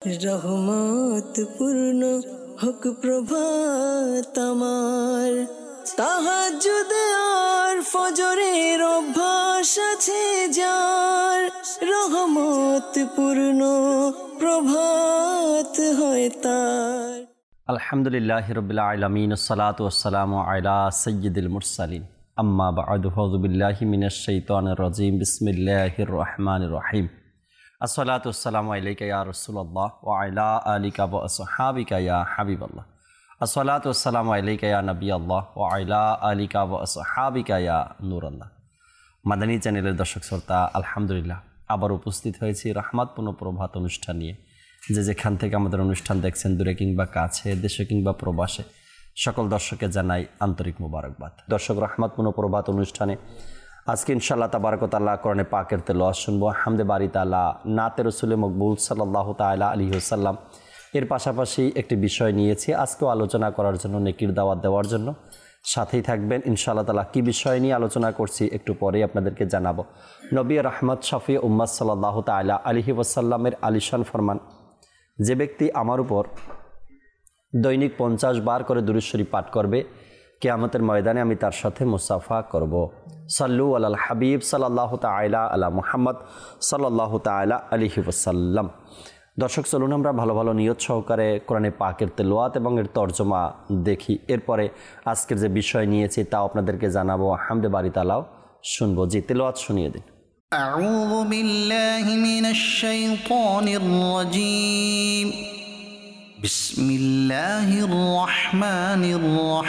রহমত পূর্ণ হোক প্রভাত আমার, তাহাজ্জুদে আর ফজরের অভ্যাস আছে যার, রহমত পূর্ণ প্রভাত হয় তার। আলহামদুলিল্লাহি রাব্বিল আলামিন, আসসালাতু ওয়াসসালামু আলা সাইয়্যিদিল মুরসালিন, আম্মা বা'দু, আউযু বিল্লাহি মিনাশ শাইতানির রাজীম, বিসমিল্লাহির রহমানির রহিম। আসসালাতু ওয়াসসালামু আলাইকা ইয়া রাসূলুল্লাহ ওয়া আলা আলিকা ওয়া আসহাবিকা ইয়া হাবিবাল্লাহ। আসসালাতু ওয়াসসালামু আলাইকা ইয়া নবিয়াল্লাহ ওয়া আলা আলিকা ওয়া আসহাবিকা ইয়া নূরাল্লাহ। মাদানী চ্যানেলের দর্শক শ্রোতা, আলহামদুলিল্লাহ আবার উপস্থিত হয়েছি রহমতপূর্ণ প্রভাত অনুষ্ঠান নিয়ে। যেখান থেকে আমাদের অনুষ্ঠান দেখছেন, দূরে কিংবা কাছে, দেশে কিংবা প্রবাসে, সকল দর্শককে জানাই আন্তরিক মোবারকবাদ। দর্শক, রহমতপূর্ণ প্রভাত অনুষ্ঠানে আজকে ইনশাআল্লাহ তাবারক ওয়া তাআলা কোরআনে পাকের তেলাওয়াত শুনবো, হামদে বারি তাআলা, নাতে রাসূলে মকবুল সাল্লাল্লাহু তাআলা আলাইহি ওয়াসাল্লাম। এর পাশাপাশি একটি বিষয় নিয়েছি আজকেও আলোচনা করার জন্য, নেকির দাওয়াত দেওয়ার জন্য। সাথেই থাকবেন ইনশাআল্লাহ তাআলা। কী বিষয় নিয়ে আলোচনা করছি একটু পরেই আপনাদেরকে জানাবো। নবী রহমত শফি উম্মাত সাল্লাল্লাহু তাআলা আলাইহি ওয়াসাল্লামের আলিশান ফরমান, যে ব্যক্তি আমার উপর দৈনিক 50 বার করে দুরূদ শরীফ পাঠ করবে, কিয়ামতের ময়দানে আমি তার সাথে মুসাফা করব। সাল্লু আলাল হাবিব সাল্লাল্লাহু তাআলা আলা মুহাম্মদ সাল্লাল্লাহু তাআলা আলাইহি ওয়াসাল্লাম। দর্শক, চলুন আমরা ভালো ভালো নিয়ত সহকারে কোরআনে পাকের তেলাওয়াত এবং এর তর্জমা দেখি। এরপরে আজকের যে বিষয় নিয়েছি তাও আপনাদেরকে জানাবো, হামদে বারি তাআলাও শুনবো। জি, তেলাওয়াত শুনিয়ে দিন। আউযু বিল্লাহি মিনাশ শাইতানির রাজীম। বিসমিল্লাহির রহমানির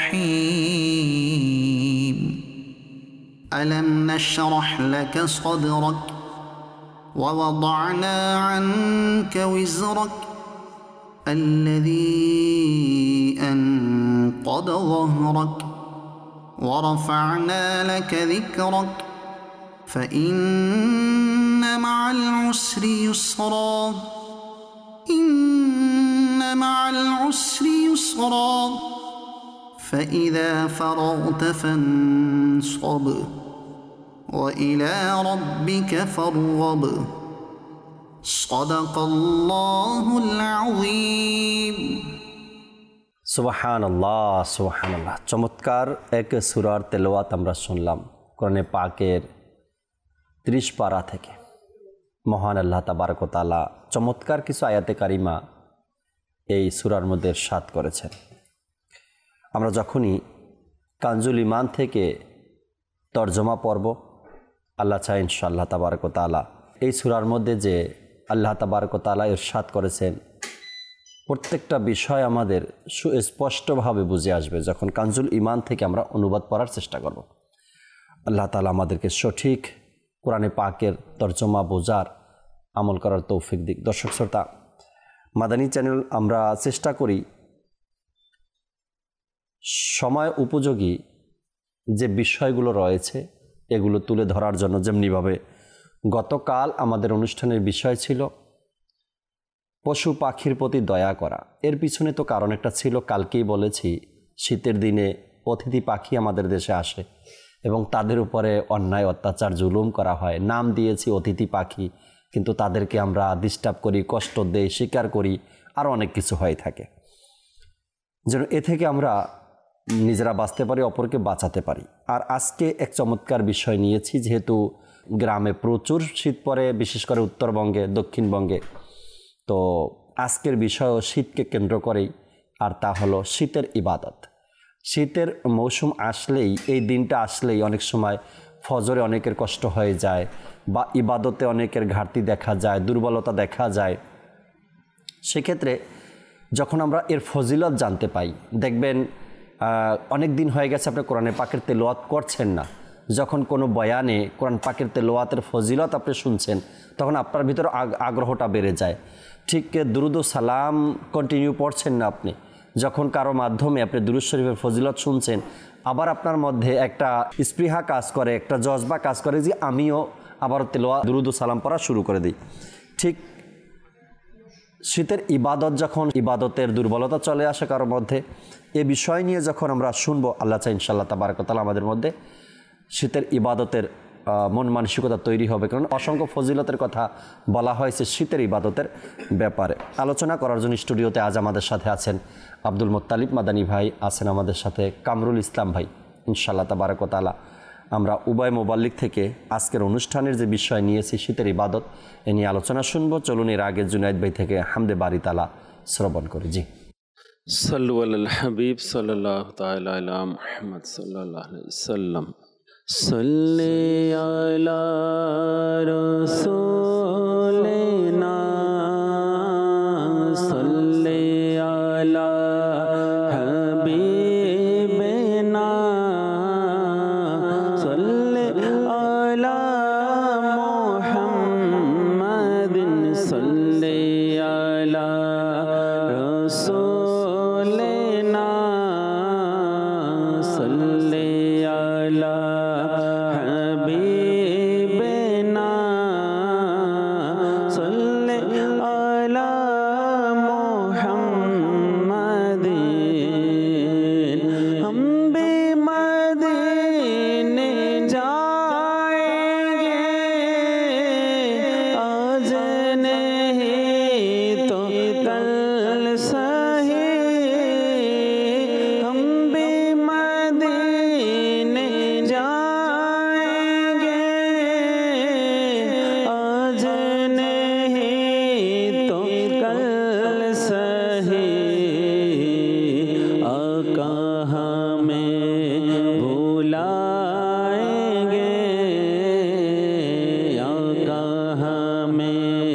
রহিম। আলাম নাশরাহ লাকা সাদরাক ওয়া ওয়াদা'না আনকা ওয়িজরাক আল্লাযী আনকাদা যহরাক ওয়া রাফা'না লাকা যিকরাক فإن مع العسر يسرا إن مع العسر يسرا فإذا فرغت فانصب وإلى ربك فارغب صدق الله العظيم। সুবহানাল্লাহ, সুবহানাল্লাহ। চমৎকার এক সূরার তেলাওয়াত আমরা শুনলাম কোরআনে পাকের 30 পারা থেকে। মহান আল্লাহ তাবারক ওয়া তাআলা চমৎকার কিছু আয়াতে কারিমা এই সূরার মধ্যে ইরশাদ করেছেন। আমরা যখনই কানজুল ঈমান থেকে তর্জমা পড়ব, আল্লাহ চাই ইনশাআল্লাহ তাবারক ওয়া তাআলা এই সূরার মধ্যে যে আল্লাহ তাবারক ওয়া তাআলা ইরশাদ করেছেন, প্রত্যেকটা বিষয় আমাদের সুস্পষ্টভাবে বুঝে আসবে যখন কানজুল ঈমান থেকে আমরা অনুবাদ পড়ার চেষ্টা করব। আল্লাহ তাআলা আমাদেরকে সঠিক কোরআনে পাকের তর্জমা বোঝার, আমল করার তৌফিক দিক। দর্শক শ্রোতা, মাদানী চ্যানেল আমরা চেষ্টা করি সময় উপযোগী যে বিষয়গুলো রয়েছে এগুলো তুলে ধরার জন্য। যেমনিভাবে গতকাল আমাদের অনুষ্ঠানের বিষয় ছিল পশু পাখির প্রতি দয়া করা। এর পিছনে তো কারণ একটা ছিল, কালকেই বলেছি, শীতের দিনে অতিথি পাখি আমাদের দেশে আসে এবং তাদের উপরে অন্যায় অত্যাচার জুলুম করা হয়। নাম দিয়েছি অতিথি পাখি, কিন্তু তাদেরকে আমরা ডিস্টার্ব করি, কষ্ট দেই, শিকার করি, আরও অনেক কিছু হয়ে থাকে। যেন এ থেকে আমরা নিজেরা বাঁচতে পারি, অপরকে বাঁচাতে পারি। আর আজকে এক চমৎকার বিষয় নিয়েছি, যেহেতু গ্রামে প্রচুর শীত পড়ে, বিশেষ করে উত্তরবঙ্গে, দক্ষিণবঙ্গে। তো আজকের বিষয়ও শীতকে কেন্দ্র করেই, আর তা হলো শীতের ইবাদত। শীতের মৌসুম আসলেই, এই দিনটা আসলেই অনেক সময় ফজরে অনেকের কষ্ট হয়ে যায়, বা ইবাদতে অনেকের ঘাটতি দেখা যায়, দুর্বলতা দেখা যায়। সেক্ষেত্রে যখন আমরা এর ফজিলত জানতে পাই, দেখবেন অনেক দিন হয়ে গেছে আপনি কোরআনে পাকের তেলাওয়াত করছেন না, যখন কোনো বয়ানে কোরআন পাকের তেলাওয়াতের ফজিলত আপনি শুনছেন, তখন আপনার ভিতরে আগ্রহটা বেড়ে যায়। ঠিক দুরুদ ও সালাম কন্টিনিউ পড়ছেন না আপনি, যখন কারো মাধ্যমে আপনি দুরূদ শরীফের ফজিলত শুনছেন, আবার আপনার মধ্যে একটা স্পৃহা কাজ করে, একটা জজবা কাজ করে যে আমিও আবার তেলাওয়াত দুরুদ ও সালাম পড়া শুরু করে দিই। ঠিক শীতের ইবাদত, যখন ইবাদতের দুর্বলতা চলে আসে কারোর মধ্যে, এ বিষয় নিয়ে যখন আমরা শুনবো, আল্লাহ চাই ইনশাআল্লাহ তাবারক ওয়া তাআলা আমাদের মধ্যে শীতের ইবাদতের মন মানসিকতা তৈরি হবে, কারণ অসংখ্য ফজিলতের কথা বলা হয়েছে শীতের ইবাদতের ব্যাপারে। আলোচনা করার জন্য স্টুডিওতে আজ আমাদের সাথে আছেন আব্দুল মোত্তালিব মাদানী ভাই, আছেন আমাদের সাথে কামরুল ইসলাম ভাই। ইনশাআল্লাহ তাবারাক ওয়া তাআলা আমরা উভয় মোবাল্লিগ থেকে আজকের অনুষ্ঠানের যে বিষয় নিয়েছি শীতের ইবাদত, এ নিয়ে আলোচনা শুনবো। চলুন এর আগে জুনায়েদ ভাই থেকে হামদে বারি তাআলা শ্রবণ করি। জি, সাল্লু আলাল হাবিব সাল্লাল্লাহু তাআলা আলা মুহাম্মদ সাল্লাল্লাহু আলাইহি ওয়াসাল্লাম। সাল্লি আলা রাসূলিনা সাল্লি আলা হাবিবিনা সাল্লি আলা মুহাম্মাদিন সাল্লি আলা রাসূলিনা সাল্লি আলা হাবিবিনা সাল্লি আলা মুহাম্মাদিন। हम भी मदीने जाएंगे आज नहीं तो कल सही। हम भी मदीने जाएंगे आज नहीं तो कल सही। आका हमें भुलाएंगे, आका हमें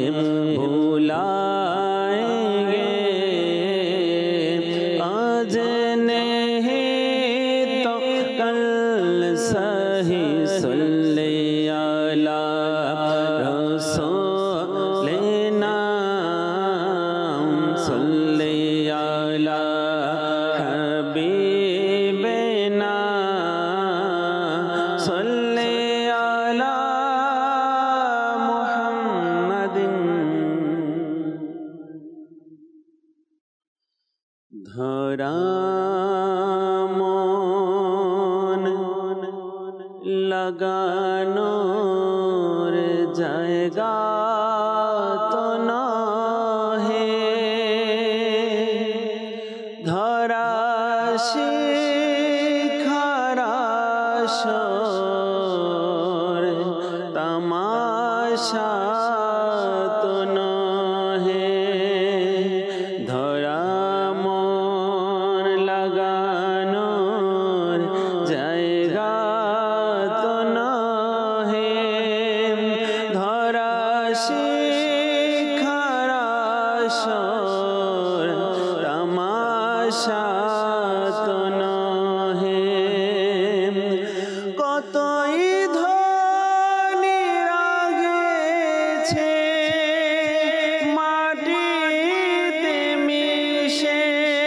भुलाएंगे आज नहीं तो कल सही। सल्ले अला रसूलिना सल्ले अला हबीबिना सल्ले अला मुहम्मदिन। ধরা মন লাগানোর জায়গা তো নহে, ধরা শিখার আসর তামাশা তো নহে। ধরা মন লাগানোর জায়গা তো নহে, ধরা শিখার আসর তামাশা তো নহে। কতই ধ্বনি রাগেছে মাটিতে মিশে,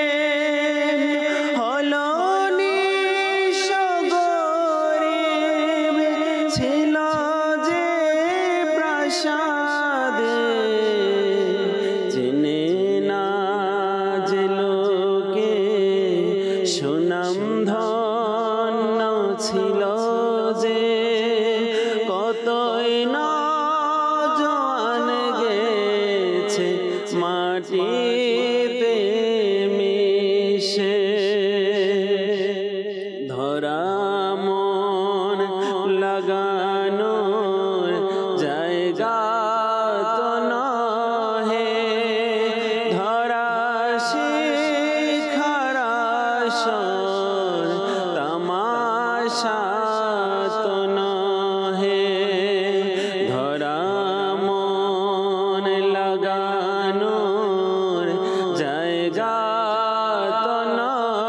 হলো নিঃস্বগরিব ছিল যে প্রাসাদে। জেনে না যে লোকে সুনাম ধন্য ছিল যে, কতই নওজোয়ান গেছে মাটিতে মিশে। ধরা মন লাগানোর জায়গা তো নহে, ধরা শিখার আসর তামাশা তো নহে। ধরা মন লাগানোর জায়গা তো নহে,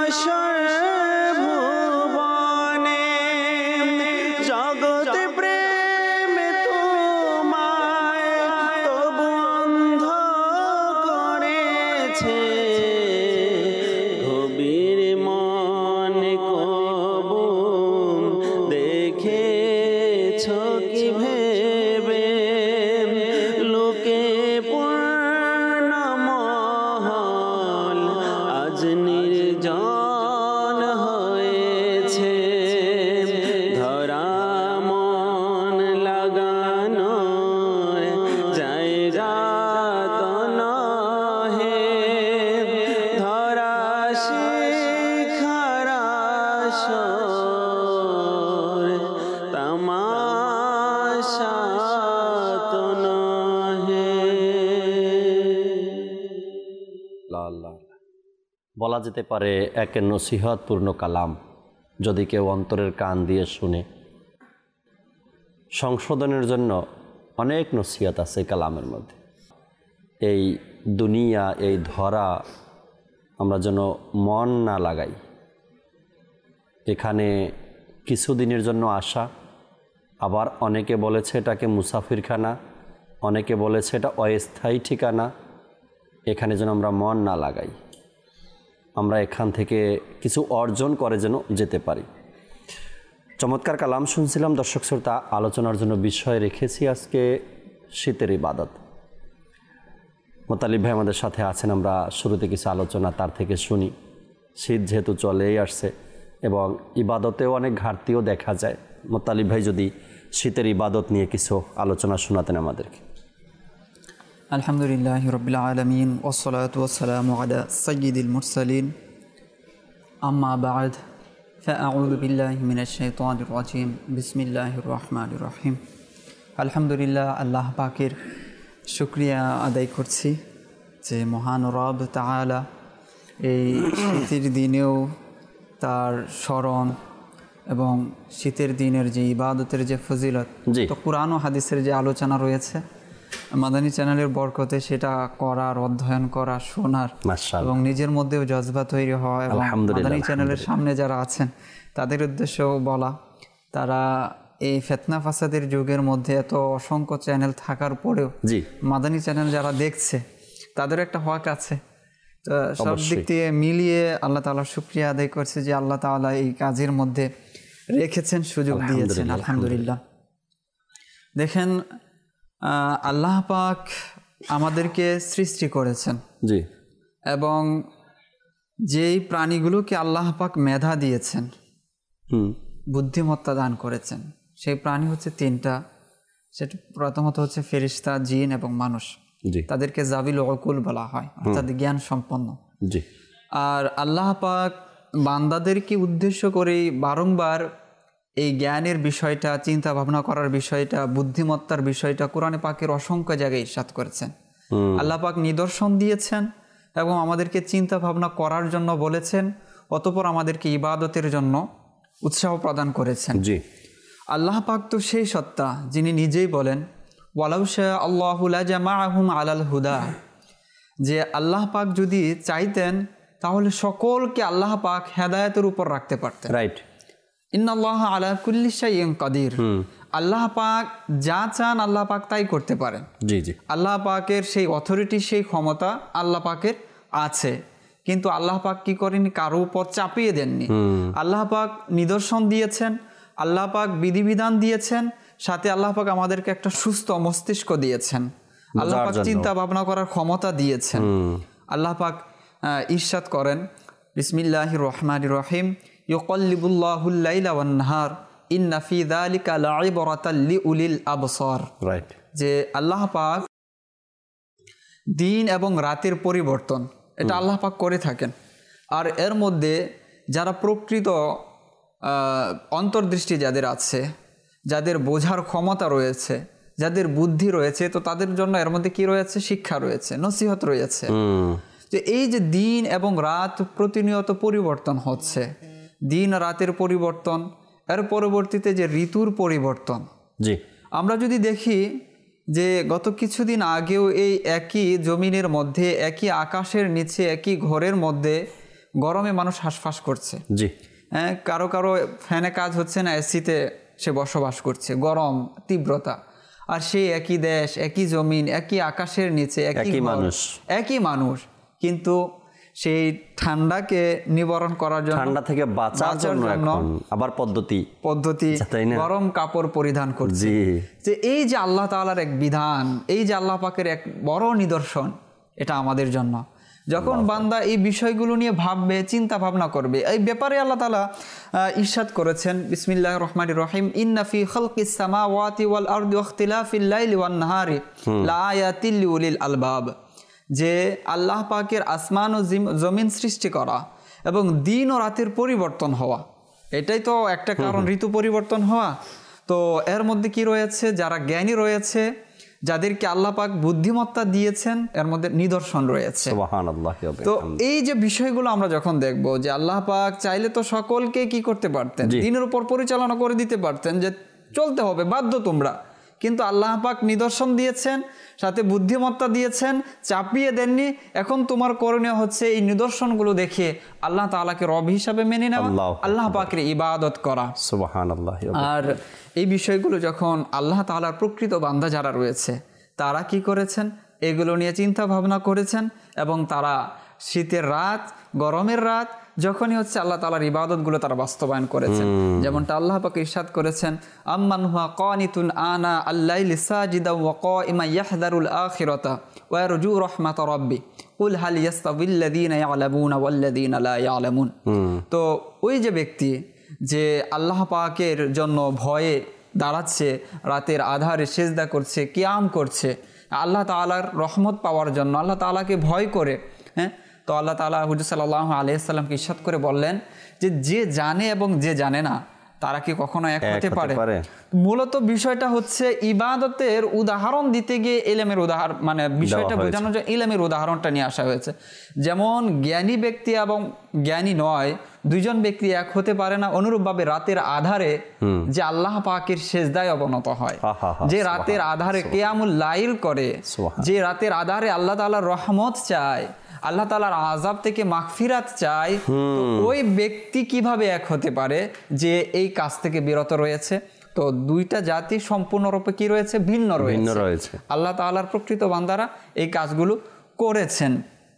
নশ্বর ভুবনে জগৎ প্রেম তোমায় তবু অন্ধ করেছে গভীর মন কবু দেখেছ কি ভেবে লোকে পূর্ণ মহল আজ নির্জন হয়েছে ধরা মন লাগানো জায়গা তো নহে ধরা শিখার আসর তামাশা তো নহে। আল্লাহ বলা যেতে পারে একের নসিহতপূর্ণ কালাম, যদি কেউ অন্তরের কান দিয়ে শুনে। সংশোধনের জন্য অনেক নসিহত আছে কালামের মধ্যে। এই দুনিয়া, এই ধরা আমরা যেন মন না লাগাই। এখানে কিছুদিনের জন্য আসা, আবার অনেকে বলেছে এটাকে মুসাফিরখানা, অনেকে বলেছে এটা অস্থায়ী ঠিকানা। এখানে যেন আমরা মন না লাগাই, আমরা এখান থেকে কিছু অর্জন করে যেন যেতে পারি। চমৎকার কালাম শুনছিলাম দর্শক শ্রোতা। আলোচনার জন্য বিষয় রেখেছি আজকে শীতের ইবাদত। মোতালিব ভাই আমাদের সাথে আছেন, আমরা শুরুতে কিছু আলোচনা তার থেকে শুনি। শীত যেহেতু চলেই আসছে এবং ইবাদতেও অনেক ঘাটতিও দেখা যায়। মোতালিব ভাই যদি শীতের ইবাদত নিয়ে কিছু আলোচনা শোনাতেন আমাদেরকে। আলহামদুলিল্লাহ রাব্বিল আলামিন ওয়াসসালাতু ওয়াসসালামু আলা সাইয়্যিদিল মুরসালিন আম্মা বা'দ ফাআউযু বিল্লাহি মিনাশ শাইতানির রাজিম বিসমিল্লাহির রহমানির রহিম। আলহামদুলিল্লাহ, আল্লাহ পাকের শুকরিয়া আদায় করছি যে মহান রব তাআলা এই শীতের দিনেও তার স্মরণ এবং শীতের দিনের যে ইবাদতের যে ফজিলত, তো কুরআন ও হাদিসের যে আলোচনা রয়েছে মাদানী চ্যানেলের বরকতে সেটা করার, অধ্যয়ন করা, শোনার এবং নিজের মধ্যেও জজবা তৈরি হওয়া এবং মাদানী চ্যানেলের সামনে যারা আছেন তাদের উদ্দেশ্যেও বলা, তারা এই ফিতনা ফাসাদের যুগের মধ্যে এত অসংখ্য চ্যানেল থাকার পরেও মাদানী চ্যানেল যারা দেখছে তাদের একটা হক আছে। তো সব দিক দিয়ে মিলিয়ে আল্লাহ তাআলার শুকরিয়া আদায় করছে যে আল্লাহ তাআলা এই কাজের মধ্যে রেখেছেন, সুযোগ দিয়েছেন। আলহামদুলিল্লাহ। দেখেন, আল্লাহ পাক আমাদেরকে সৃষ্টি করেছেন এবং যেই প্রাণীগুলোকে আল্লাহ পাক মেধা দিয়েছেন, বুদ্ধিমত্তা দান করেছেন, সেই প্রাণী হচ্ছে তিনটা। সেটা প্রথমত হচ্ছে ফেরেশতা, জিন এবং মানুষ। তাদেরকে জাবিল উকুল বলা হয়, অর্থাৎ জ্ঞান সম্পন্ন। আর আল্লাহ পাক বান্দাদেরকে উদ্দেশ্য করেই বারংবার এই জ্ঞানের বিষয়টা, চিন্তা ভাবনা করার বিষয়টা, বুদ্ধিমত্তার বিষয়টা কোরআনে পাকের অসংখ্য জায়গায় ইরশাদ করেছেন। আল্লাহ পাক নিদর্শন দিয়েছেন এবং আমাদেরকে চিন্তা ভাবনা করার জন্য বলেছেন, অতঃপর আমাদেরকে ইবাদতের জন্য উৎসাহ প্রদান করেছেন। আল্লাহ পাক তো সেই সত্তা যিনি নিজেই বলেন ওয়ালাউ শা আল্লাহু লাজামাআহুম আলাল হুদা, যে আল্লাহ পাক যদি চাইতেন তাহলে সকলকে আল্লাহ পাক হেদায়েতের উপর রাখতে পারতেন। রাইট। ইন্নাল্লাহা আলা কুল্লি শাইইন কাদির। আল্লাহ পাক যা চান আল্লাহ পাক তাই করতে পারেন। আল্লাহ পাকের সেই অথরিটি, সেই ক্ষমতা আল্লাহ পাকের আছে, কিন্তু আল্লাহ পাক কি করেনি, কারো উপর চাপিয়ে দেননি। আল্লাহ পাক নিদর্শন দিয়েছেন, আল্লাহ পাক বিধিবিধান দিয়েছেন, সাথে আল্লাহ পাক আমাদেরকে একটা সুস্থ মস্তিষ্ক দিয়েছেন, আল্লাহ পাক চিন্তা ভাবনা করার ক্ষমতা দিয়েছেন। আল্লাহ পাক ইরশাদ করেন বিসমিল্লাহির রহমানির রহিম ইউকাল্লিবুল্লাহুল লাইলা ওয়ান নাহার ইন্না ফি যালিকা লাইবরাতাল লিউলিল আবসার। রাইট। যে আল্লাহ পাক দিন এবং রাতের পরিবর্তন এটা আল্লাহ পাক করে থাকেন। আর এর মধ্যে যারা প্রকৃত অন্তর্দৃষ্টি যাদের আছে, যাদের বোঝার ক্ষমতা রয়েছে, যাদের বুদ্ধি রয়েছে, তো তাদের জন্য এর মধ্যে কি রয়েছে, শিক্ষা রয়েছে, নসিহত রয়েছে। যে এই যে দিন এবং রাত প্রতিনিয়ত পরিবর্তন হচ্ছে, দিন রাতের পরিবর্তন, এর পরবর্তীতে যে ঋতুর পরিবর্তন। আমরা যদি দেখি যে গত কিছুদিন আগেও এই একই জমিনের মধ্যে, একই আকাশের নিচে, একই ঘরের মধ্যে গরমে মানুষ হাঁসফাঁস করছে, জি, হ্যাঁ, কারো কারো ফ্যানে কাজ হচ্ছে না, এসিতে সে বসবাস করছে, গরম তীব্রতা। আর সেই একই দেশ, একই জমিন, একই আকাশের নিচে একই মানুষ, কিন্তু সেই ঠান্ডাকে নিবারণ করার জন্য, ঠান্ডা থেকে বাঁচার জন্য আবার পদ্ধতি গরম কাপড় পরিধান করছে। যে এই যে আল্লাহ তাআলার এক বিধান, এই যে আল্লাহ পাকের এক বড় নিদর্শন, এটা আমাদের জন্য। যখন বান্দা এই বিষয়গুলো নিয়ে ভাববে, চিন্তা ভাবনা করবে, এই ব্যাপারে আল্লাহ তাআলা ইরশাদ করেছেন, বিসমিল্লাহির রহমানির রহিম, ইন্না ফি খালকিস সামাওয়াতি ওয়াল আরদি ওয়া ইখতিলাফিল লাইলি ওয়ান নাহারি লাআয়াতিল লিউলিল আলবাব। যে আল্লাহ পাকের আসমান ও জমিন সৃষ্টি করা এবং দিন ও রাতের পরিবর্তন হওয়া, এটাই তো একটা কারণ, ঋতু পরিবর্তন হওয়া। তো এর মধ্যে কি রয়েছে, যারা জ্ঞানী রয়েছে, যাদেরকে আল্লাহ পাক বুদ্ধিমত্তা দিয়েছেন, এর মধ্যে নিদর্শন রয়েছে। তো এই যে বিষয়গুলো আমরা যখন দেখব, যে আল্লাহ পাক চাইলে তো সকলকে কি করতে পারতেন, দিনের উপর পরিচালনা করে দিতে পারতেন, যে চলতে হবে, বাধ্য তোমরা, কিন্তু আল্লাহ পাক নিদর্শন দিয়েছেন, সাথে বুদ্ধিমত্তা দিয়েছেন, চাপিয়ে দেননি। এখন তোমার করণীয় হচ্ছে এই নিদর্শনগুলো দেখে আল্লাহ তাআলাকে রব হিসাবে মেনে নেওয়া, আল্লাহ পাকের ইবাদত করা। সুবহানাল্লাহ। আর এই বিষয়গুলো যখন আল্লাহ তাআলার প্রকৃত বান্দা যারা রয়েছে, তারা কি করেছেন, এগুলো নিয়ে চিন্তা ভাবনা করেছেন, এবং তারা শীতের রাত, গরমের রাত, যখনই হচ্ছে আল্লাহ তাআলার ইবাদতগুলো তারা বাস্তবায়ন করেছেন। যেমনটা আল্লাহ পাক ইরশাদ করেছেন, আম্মান হুয়া কানিতুন আনা আল-লাইলি সাজিদা ওয়া কাইমা ইয়াহদারুল আখিরাতা ওয়া ইয়ারজু রাহমাত রাব্বি কুল হাল ইয়াস্তাবিল্লাযীনা ইয়ালামুনা ওয়াল্লাযীনা লা ইয়ালামুন। তো ওই যে ব্যক্তি যে আল্লাহ পাকের জন্য ভয়ে দাঁড়াচ্ছে, রাতের আধারে সিজদা করছে, কিয়াম করছে, আল্লাহ তাআলার রহমত পাওয়ার জন্য, আল্লাহ তাআলাকে ভয় করে, হ্যাঁ, তো আল্লাহ তাআলা হুজুর সাল্লাল্লাহু আলাইহি সাল্লামকে ইরশাদ করে বললেন যে জানে এবং যে জানে না তারা কি কখনো এক হতে পারে? মূলত বিষয়টা হচ্ছে ইবাদতের উদাহরণ দিতে গিয়ে ইলমের উদাহরণ, মানে বিষয়টা বোঝানোর জন্য ইলমের উদাহরণটা নিয়ে আসা হয়েছে। যেমন জ্ঞানী ব্যক্তি এবং জ্ঞানী নয়, দুইজন ব্যক্তি এক হতে পারে না, অনুরূপভাবে রাতের আধারে যে আল্লাহ পাকের সিজদায় অবনত হয়, যে রাতের আধারে কিয়ামুল লাইল করে, যে রাতের আধারে আল্লাহ তাআলার রহমত চায়, আল্লাহ তাআলার আযাব থেকে মাগফিরাত চায়, তো ওই ব্যক্তি কিভাবে এক হতে পারে যে এই কাজ থেকে বিরত রয়েছে? তো দুইটা জাতি সম্পূর্ণরূপে কি রয়েছে, ভিন্ন রয়েছে। আল্লাহ তাআলার প্রকৃত বান্দারা এই কাজগুলো করেছেন।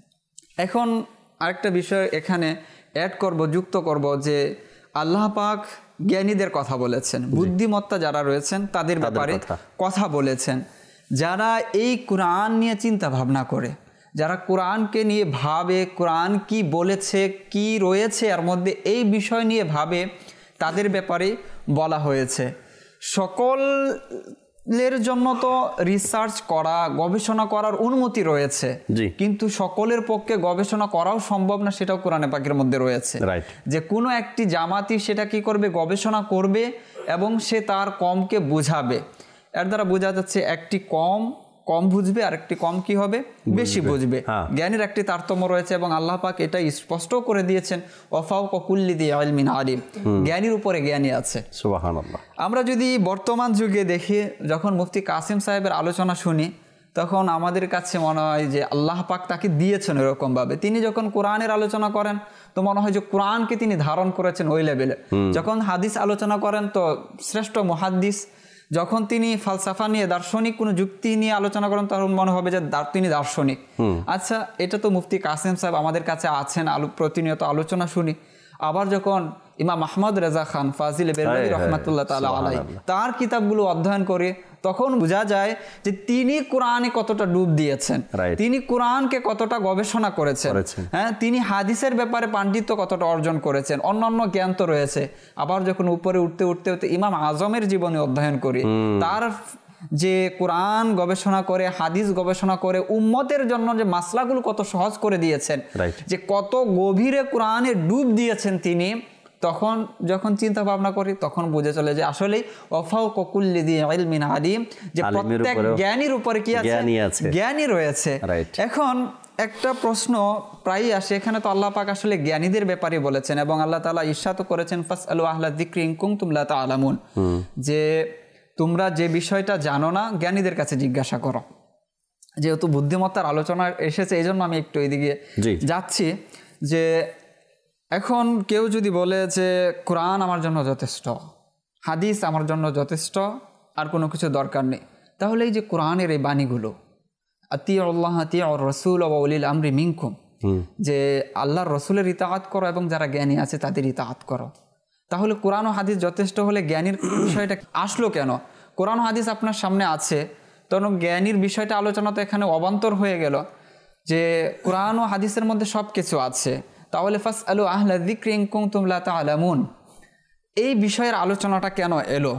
এখন আরেকটা বিষয় এখানে অ্যাড করব, যুক্ত করব, যে আল্লাহ পাক জ্ঞানীদের কথা বলেছেন, বুদ্ধিমত্তা যারা রয়েছেন তাদের ব্যাপারে কথা বলেছেন, যারা এই কোরআন নিয়ে চিন্তা ভাবনা করে, যারা কোরআনকে নিয়ে ভাবে, কোরআন কি বলেছে, কি রয়েছে এর মধ্যে, এই বিষয় নিয়ে ভাবে, তাদের ব্যাপারে বলা হয়েছে। সকলের জন্য তো রিসার্চ করা, গবেষণা করার অনুমতি রয়েছে, কিন্তু সকলের পক্ষে গবেষণা করাও সম্ভব না, সেটাও কোরআনে পাকের মধ্যে রয়েছে। যে কোনো একটি জামাতি সেটা কি করবে, গবেষণা করবে এবং সে তার কমকে বুঝাবে। এর দ্বারা বোঝা যাচ্ছে একটি কম বুঝবে আর একটি কম কি হবে, বেশি বুঝবে। জ্ঞানের একটি তারতম্য রয়েছে এবং আল্লাহ পাক এটা স্পষ্ট করে দিয়েছেন, ওয়াফাওকা কুল্লি যি ইলমিন আলিম, জ্ঞানীর উপরে জ্ঞানী আছে। সুবহানাল্লাহ। আমরা যদি বর্তমান যুগে দেখি, যখন মুফতি কাসিম সাহেবের আলোচনা শুনি, তখন আমাদের কাছে মনে হয় যে আল্লাহ পাক তাকে দিয়েছেন এরকম ভাবে। তিনি যখন কোরআনের আলোচনা করেন তো মনে হয় যে কোরআনকে তিনি ধারণ করেছেন ওই লেভেলে। যখন হাদিস আলোচনা করেন তো শ্রেষ্ঠ মুহাদ্দিস। যখন তিনি ফালসাফা নিয়ে, দার্শনিক কোনো যুক্তি নিয়ে আলোচনা করেন তখন মনে হবে যে তিনি দার্শনিক। আচ্ছা, এটা তো মুফতি কাসিম সাহেব আমাদের কাছে আছেন, প্রতিনিয়ত আলোচনা শুনি। আবার যখন ইমাম আহমদ রেজা খান ফাজিল বেরলভী রহমাতুল্লাহ তাআলা আলাইহি তার কিতাবগুলো অধ্যয়ন করে, তখন বোঝা যায় যে তিনি কোরআনে কতটা ডুব দিয়েছেন, তিনি কোরআনকে কতটা গবেষণা করেছেন, হ্যাঁ, তিনি হাদিসের ব্যাপারে পাণ্ডিত্য কতটা অর্জন করেছেন, অন্যান্য জ্ঞান তো রয়েছে। আবার যখন উপরে উঠতে উঠতে ইমাম আজমের জীবনে অধ্যয়ন করি, তার যে কোরআন গবেষণা করে, হাদিস গবেষণা করে উম্মতের জন্য যে মাসলাগুলো কত সহজ করে দিয়েছেন, যে কত গভীরে কোরআনে ডুব দিয়েছেন তিনি, তখন যখন চিন্তা ভাবনা করি তখন বুঝে চলে যে আসলেই ওয়াফাওকা কুল্লি যি ইলমিন আলিম, যে প্রত্যেক জ্ঞানীর উপরে কি আছে, জ্ঞানী রয়েছে। এখন একটা প্রশ্ন প্রায়ই আসে, এখানে তো আল্লাহ পাক আসলে জ্ঞানীদের ব্যাপারে বলেছেন এবং আল্লাহ তাআলা ইরশাদ করেছেন, ফাসআলু আহলা যিকরি ইন কুনতুম লা তা'লামুন, যে তোমরা যে বিষয়টা জানো না জ্ঞানীদের কাছে জিজ্ঞাসা করো। যেহেতু বুদ্ধিমত্তার আলোচনা এসেছে এই জন্য আমি একটু এইদিকে যাচ্ছি, যে এখন কেউ যদি বলে যে কোরআন আমার জন্য যথেষ্ট, হাদিস আমার জন্য যথেষ্ট, আর কোনো কিছু দরকার নেই, তাহলে এই যে কোরআনের এই বাণীগুলো আতিউল্লাহ আতিউর রাসূল ওয়া উলিল আমরি মিনকুম, যে আল্লাহর রসুলের ইতাআত করো এবং যারা জ্ঞানী আছে তাদের ইতাআত করো, তাহলে কোরআন ও হাদিস যথেষ্ট হলে জ্ঞানীর বিষয়টা আসলো কেন? কোরআন ও হাদিস আপনার সামনে আছে, তখন জ্ঞানীর বিষয়টা আলোচনা তো এখানে অবান্তর হয়ে গেল যে কোরআন ও হাদিসের মধ্যে সব কিছু আছে, তাহলে ফাসআলু আহলা যিকরি ইন কুনতুম লা তা'লামুন, এই বিষয়ের আলোচনাটা কেন এলো?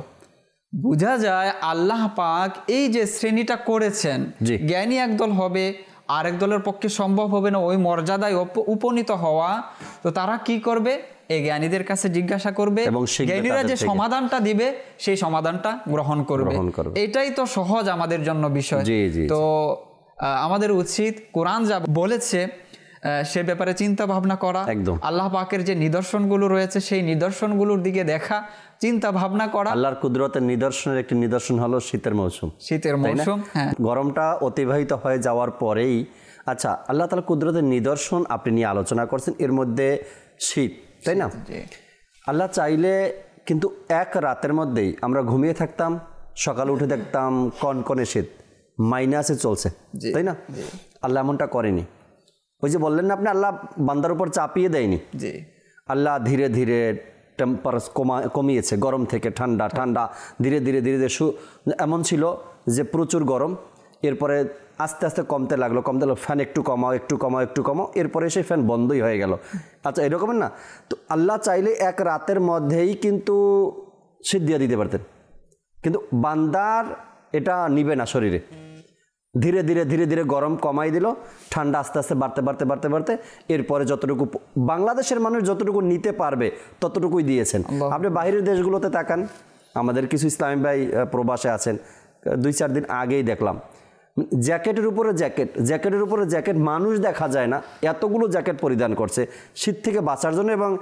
বোঝা যায় আল্লাহ পাক এই যে শ্রেণীটা করেছেন, জ্ঞানী একদল হবে, আরেক দলের পক্ষে সম্ভব হবে না ওই মর্যাদায় উপনীত হওয়া, তো তারা কি করবে? এই জ্ঞানীদের কাছে জিজ্ঞাসা করবে, জ্ঞানীরা যে সমাধানটা দিবে সেই সমাধানটা গ্রহণ করবে। এটাই তো সহজ আমাদের জন্য বিষয়। তো আমাদের উচিত কোরআন যা বলেছে সে ব্যাপারে চিন্তা ভাবনা করা, আল্লাহ পাকের যে নিদর্শনগুলো রয়েছে সেই নিদর্শনগুলোর দিকে দেখা, চিন্তা ভাবনা করা। আল্লাহর কুদরতের নিদর্শনের একটি নিদর্শন হলো শীতের মৌসুম। হ্যাঁ, গরমটা অতিবাহিত হয়ে যাওয়ার পরেই আচ্ছা আল্লাহ তাআলা কুদরতের নিদর্শন আপনি নিয়ে আলোচনা করছেন, এর মধ্যে শীত, তাই না? আল্লাহ চাইলে কিন্তু এক রাতের মধ্যেই আমরা ঘুমিয়ে থাকতাম, সকালে উঠে দেখতাম কনকনে শীত, মাইনাসে চলছে, তাই না? আল্লাহ এমনটা করেনি। ওই যে বললেন না আপনি, আল্লাহ বান্দার উপর চাপিয়ে দেয়নি, আল্লাহ ধীরে ধীরে টেম্পারেচার কমিয়েছে, গরম থেকে ঠান্ডা, ঠান্ডা ধীরে ধীরে ধীরে ধীরে এমন ছিল যে প্রচুর গরম, এরপরে আস্তে আস্তে কমতে লাগলো, ফ্যান একটু কমাও একটু কমাও একটু কমাও, এরপরে সেই ফ্যান বন্ধই হয়ে গেল। আচ্ছা এরকমের না? তো আল্লাহ চাইলে এক রাতের মধ্যেই কিন্তু শীত দিয়ে দিতে পারতেন, কিন্তু বান্দার এটা নিবে না শরীরে, ধীরে ধীরে ধীরে ধীরে গরম কমাই দিল, ঠান্ডা আস্তে আস্তে বাড়তে বাড়তে বাড়তে বাড়তে এরপরে যতটুকু বাংলাদেশের মানুষ যতটুকু নিতে পারবে ততটুকুই দিয়েছেন। আপনি বাইরের দেশগুলোতে তাকান, আমাদের কিছু ইসলামী ভাই প্রবাসে আছেন, 2-4 দিন আগেই দেখলাম জ্যাকেটের উপরে জ্যাকেট, জ্যাকেটের উপরে জ্যাকেট, মানুষ দেখা যায় না এতগুলো জ্যাকেট পরিধান করছে শীত থেকে বাঁচার জন্য, এবং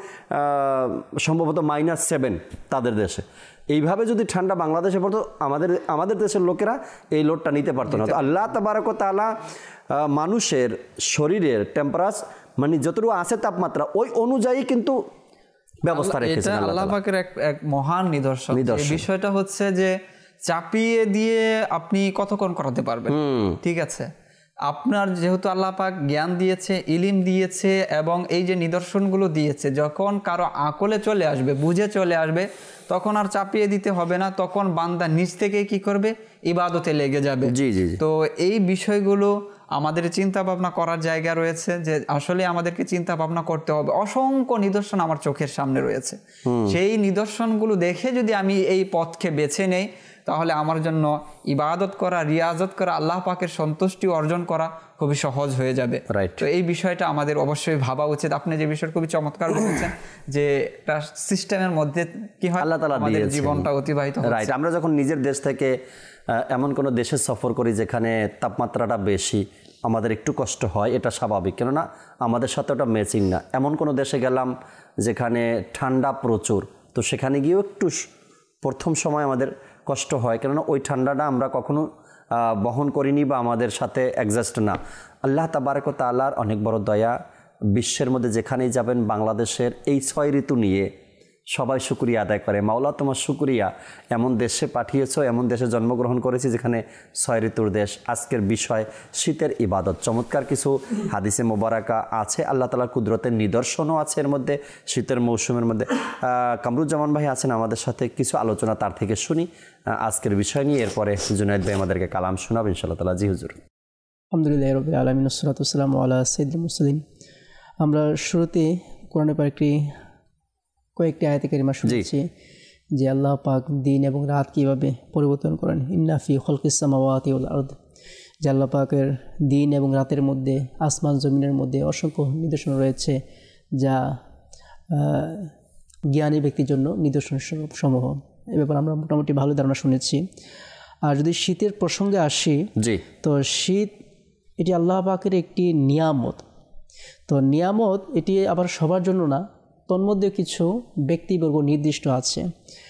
সম্ভবত -7 তাদের দেশে। এইভাবে যদি ঠান্ডা বাংলাদেশে পড়তো আমাদের দেশের লোকেরা এই লোডটা নিতে পারতো না। তো আল্লাহ তাবারক ওয়া তাআলা মানুষের শরীরের টেম্পারেচার মানে যতটুকু আছে তাপমাত্রা ওই অনুযায়ী কিন্তু ব্যবস্থা রেখেছেন। এটা আল্লাহ পাকের এক মহান নিদর্শন। এই বিষয়টা হচ্ছে যে চাপিয়ে দিয়ে আপনি কতক্ষণ করাতে পারবেন? ঠিক আছে, আপনার যেহেতু আল্লাহ পাক জ্ঞান দিয়েছে, ইলিম দিয়েছে এবং এই যে নিদর্শনগুলো দিয়েছে, যখন কারো আকলে চলে আসবে, বুঝে চলে আসবে, তখন আর চাপিয়ে দিতে হবে না, তখন বান্দা নিজ থেকে কি করবে? ইবাদতে লেগে যাবে। তো এই বিষয়গুলো আমাদের চিন্তা ভাবনা করার জায়গা রয়েছে, যে আসলে আমাদেরকে চিন্তা ভাবনা করতে হবে। অসংখ্য নিদর্শন আমার চোখের সামনে রয়েছে, সেই নিদর্শনগুলো দেখে যদি আমি এই পথকে বেছে নেই, তাহলে আমার জন্য ইবাদত করা, রিয়াজত করা, আল্লাহ পাকের সন্তুষ্টি অর্জন করা খুবই সহজ হয়ে যাবে। তো এই বিষয়টা আমাদের অবশ্যই ভাবা উচিত। আপনি যে বিষয়টা খুবই চমৎকার বলেছেন যে একটা সিস্টেমের মধ্যে কি হয় আল্লাহ তাআলা আমাদের জীবনটা অতিবাহিত হচ্ছে। আমরা যখন নিজের দেশ থেকে এমন কোনো দেশে সফর করি যেখানে তাপমাত্রাটা বেশি, আমাদের একটু কষ্ট হয়, এটা স্বাভাবিক, কেননা আমাদের সাথে ওটা ম্যাচিং না। এমন কোনো দেশে গেলাম যেখানে ঠান্ডা প্রচুর, তো সেখানে গিয়েও একটু প্রথম সময় আমাদের কষ্ট হয়, কেননা ওই ঠান্ডাটা আমরা কখনো বহন করিনি বা আমাদের সাথে অ্যাডজাস্ট না। আল্লাহ তাবারক ওয়া তাআলার অনেক বড় দয়া, বিশ্বের মধ্যে যেখানেই যাবেন বাংলাদেশের এই 6 ঋতু নিয়ে সবাই শুকরিয়া আদায় করে। মাওলা তোমার শুকরিয়া, এমন দেশে পাঠিয়েছো, এমন দেশে জন্মগ্রহণ করেছি যেখানে 6 ঋতুর দেশ। আজকের বিষয় শীতের ইবাদত, চমৎকার কিছু হাদিসে মোবারকা আছে, আল্লাহ তাআলার কুদরতের নিদর্শনও আছে এর মধ্যে, শীতের মৌসুমের মধ্যে। কামরুজ্জামান ভাই আছেন আমাদের সাথে, কিছু আলোচনা তার থেকে শুনি আজকের বিষয় নিয়ে, এরপরে জুনায়েদ ভাই আমাদেরকে কালাম শোনাবেন ইনশাআল্লাহ তাআলা। জি হুজুর। আলহামদুলিল্লাহি রাব্বিল আলামিন, ওয়াসসালাতু ওয়াসসালামু আলা সাইয়্যিদিল মুরসালিন। আমরা শুরুতে কোরআনের কয়েকটি আয়াতে কারিমা শুনেছি যে আল্লাহ পাক দিন এবং রাত কীভাবে পরিবর্তন করেন। ইন্না ফি খালকিস সামাওয়াতি ওয়াল আরদ, যে আল্লাহ পাকের দিন এবং রাতের মধ্যে, আসমান জমিনের মধ্যে অসংখ্য নিদর্শন রয়েছে, যা জ্ঞানী ব্যক্তির জন্য নিদর্শন সমূহ। এ ব্যাপারে আমরা মোটামুটি ভালো ধারণা শুনেছি। আর যদি শীতের প্রসঙ্গে আসি, তো শীত এটি আল্লাহ পাকের একটি নিয়ামত। তো নিয়ামত এটি আবার সবার জন্য না, তন্মধ্যে কিছু ব্যক্তিবর্গ নির্দিষ্ট আছে।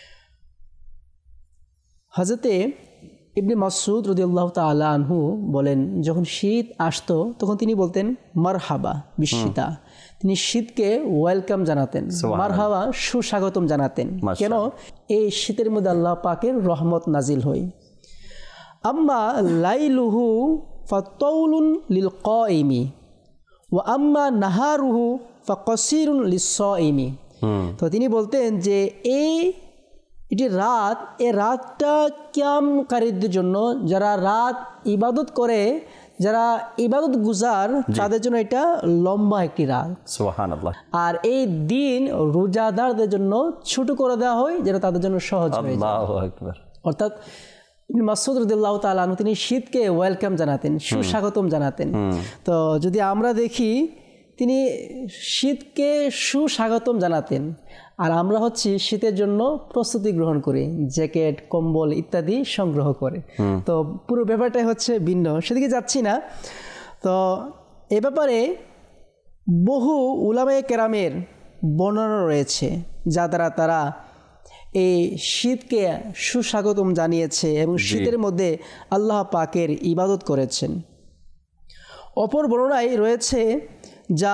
হযরতে ইবনে মাসউদ রাদিয়াল্লাহু তাআলা আনহু বলেন, যখন শীত আসতো তখন তিনি বলতেন মারহাবা বিশীতা, তিনি শীতকে ওয়েলকাম জানাতেন, মারহাবা সুস্বাগতম জানাতেন। কেন? এই শীতের মধ্যে আল্লাহ পাকের রহমত নাজিল হয়। আম্মা লাইলুহু ফাতাউলুন লিল কাইমি ওয়া আম্মা নাহারুহু ফাকাসিরুন লিস-সাইমি। তো তিনি বলতেন যে এটি রাত, এই রাতটা কিয়ামকারীদের জন্য, যারা রাত ইবাদত করে, যারা ইবাদত গুজার, তাদের জন্য এটা লম্বা একটি রাত। সুবহানাল্লাহ। আর এই দিন রোজাদারদের জন্য ছোট করে দেওয়া হয়, যেটা তাদের জন্য সহজ হয়ে যায়। আল্লাহু আকবার। অর্থাৎ ইবনে মাসউদ রাদিয়াল্লাহু তাআলা আনহু তিনি শীতকে ওয়েলকাম জানাতেন, সুস্বাগতম জানাতেন। তো যদি আমরা দেখি, তিনি শীতকে সুস্বাগতম জানাতেন, আর আমরা হচ্ছে শীতের জন্য প্রস্তুতি গ্রহণ করি, জ্যাকেট, কম্বল ইত্যাদি সংগ্রহ করে। তো পুরো ব্যাপারটাই হচ্ছে ভিন্ন, সেদিকে যাচ্ছি না। তো এ ব্যাপারে বহু উলামায়ে কেরামের বর্ণনা রয়েছে, যা দ্বারা তারা এই শীতকে সুস্বাগতম জানিয়েছে এবং শীতের মধ্যে আল্লাহ পাকের ইবাদত করেছেন। অপর বর্ণনায় রয়েছে যা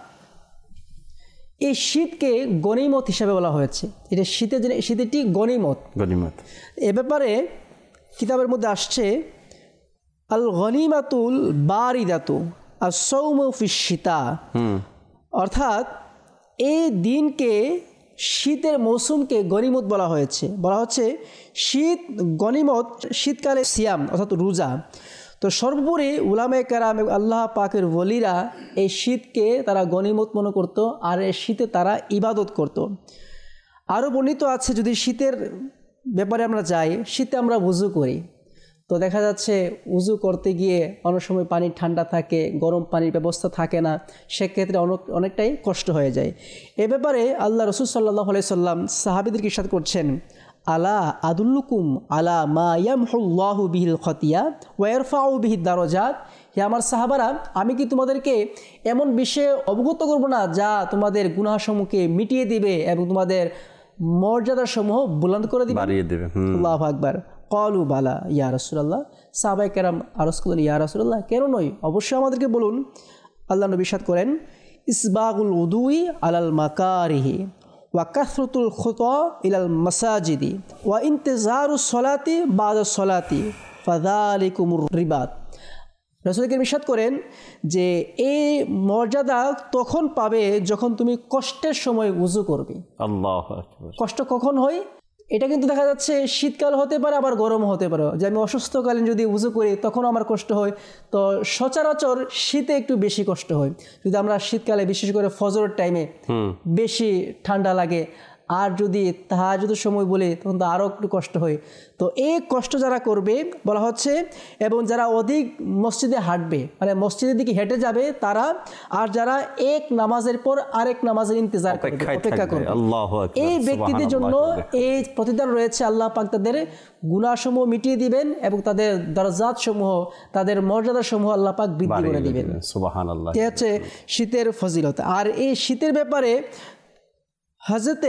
এই শীতকে গনিমত হিসাবে বলা হয়েছে। এটা শীতেরটি গনিমত। এ ব্যাপারে কিতাবের মধ্যে আসছে, আল গনিমাতুল বারিদাতু আস-সাওমু ফিশ শীতা, অর্থাৎ এই দিনকে, শীতের মৌসুমকে গনিমত বলা হয়েছে। বলা হচ্ছে শীত গনিমত, শীতকালে সিয়াম অর্থাৎ রোজা। তো সর্বোপরি উলামায়ে কেরাম এবং আল্লাহ পাকের ওলিরা এই শীতকে তারা গনিমত মনে করত, আর এই শীতে তারা ইবাদত করত। আরও বর্ণিত আছে, যদি শীতের ব্যাপারে আমরা যাই, শীতে আমরা উযু করি, তো দেখা যাচ্ছে উযু করতে গিয়ে অনেক সময় পানি ঠান্ডা থাকে, গরম পানির ব্যবস্থা থাকে না, সেক্ষেত্রে অনেকটাই কষ্ট হয়ে যায়। এ ব্যাপারে আল্লাহ রাসূল সাল্লাল্লাহু আলাইহি সাল্লাম সাহাবীদেরকে ইরশাদ করছেন, আলা আদুল্লুকুম আলা মা ইয়ামহুল্লাহু বিহিল খতিয়া ওয়া ইয়ারফাউ বিহিদ দারাজাত। হে আমার সাহাবারা, আমি কি তোমাদেরকে এমন বিষয়ে অবগত করব না যা তোমাদের গুনাহসমূহকে মিটিয়ে দিবে এবং তোমাদের মর্যাদাসমূহ বুলন্দ করে দিবে, বাড়িয়ে দিবে। আল্লাহু আকবার। ক্বালু বালা ইয়া রাসূলুল্লাহ। সাহাবায়ে কেরাম আরজ করলেন, ইয়া রাসূলুল্লাহ, কেন নয়, অবশ্যই আমাদেরকে বলুন। আল্লাহ নবী ইরশাদ করেন, ইসবাগুল উদুই আলাল মাকারিহি ওয়া কাসরাতুল খুতা ইলাল মাসাজিদি ওয়া ইন্তিজারুস সলাতি বাদাস সলাতি ফাযালিকুমুর রিবাত। রাসূল কারীম ইরশাদ করেন যে এই মর্যাদা তখন পাবে যখন তুমি কষ্টের সময় ওযু করবে। আল্লাহু আকবার। কষ্ট কখন হয়? এটা কিন্তু দেখা যাচ্ছে শীতকাল হতে পারে, আবার গরম হতে পারে। যে আমি অসুস্থকালীন যদি উযু করি তখন আমার কষ্ট হয়। তো সচরাচর শীতে একটু বেশি কষ্ট হয়। যদি আমরা শীতকালে বিশেষ করে ফজরের টাইমে বেশি ঠান্ডা লাগে, আর যদি তাহাজ্জুদের সময় বলি তখন তো আরও একটু কষ্ট হয়। তো এই কষ্ট যারা করবে বলা হচ্ছে, এবং যারা অধিক মসজিদে হাঁটবে, মানে মসজিদের দিকে হেঁটে যাবে তারা, আর যারা এক নামাজের পর আরেক নামাজের ইন্তজার করবে, অপেক্ষা করবে, এই ব্যক্তিদের জন্য এই প্রতিদান রয়েছে। আল্লাহ পাক তাদের গুনাহসমূহ মিটিয়ে দিবেন এবং তাদের দরজাতসমূহ, তাদের মর্যাদাসমূহ আল্লাহ পাক বৃদ্ধি করে দিবেন। সুবহানাল্লাহ। এটা হচ্ছে শীতের ফজিলত। আর এই শীতের ব্যাপারে হযরতে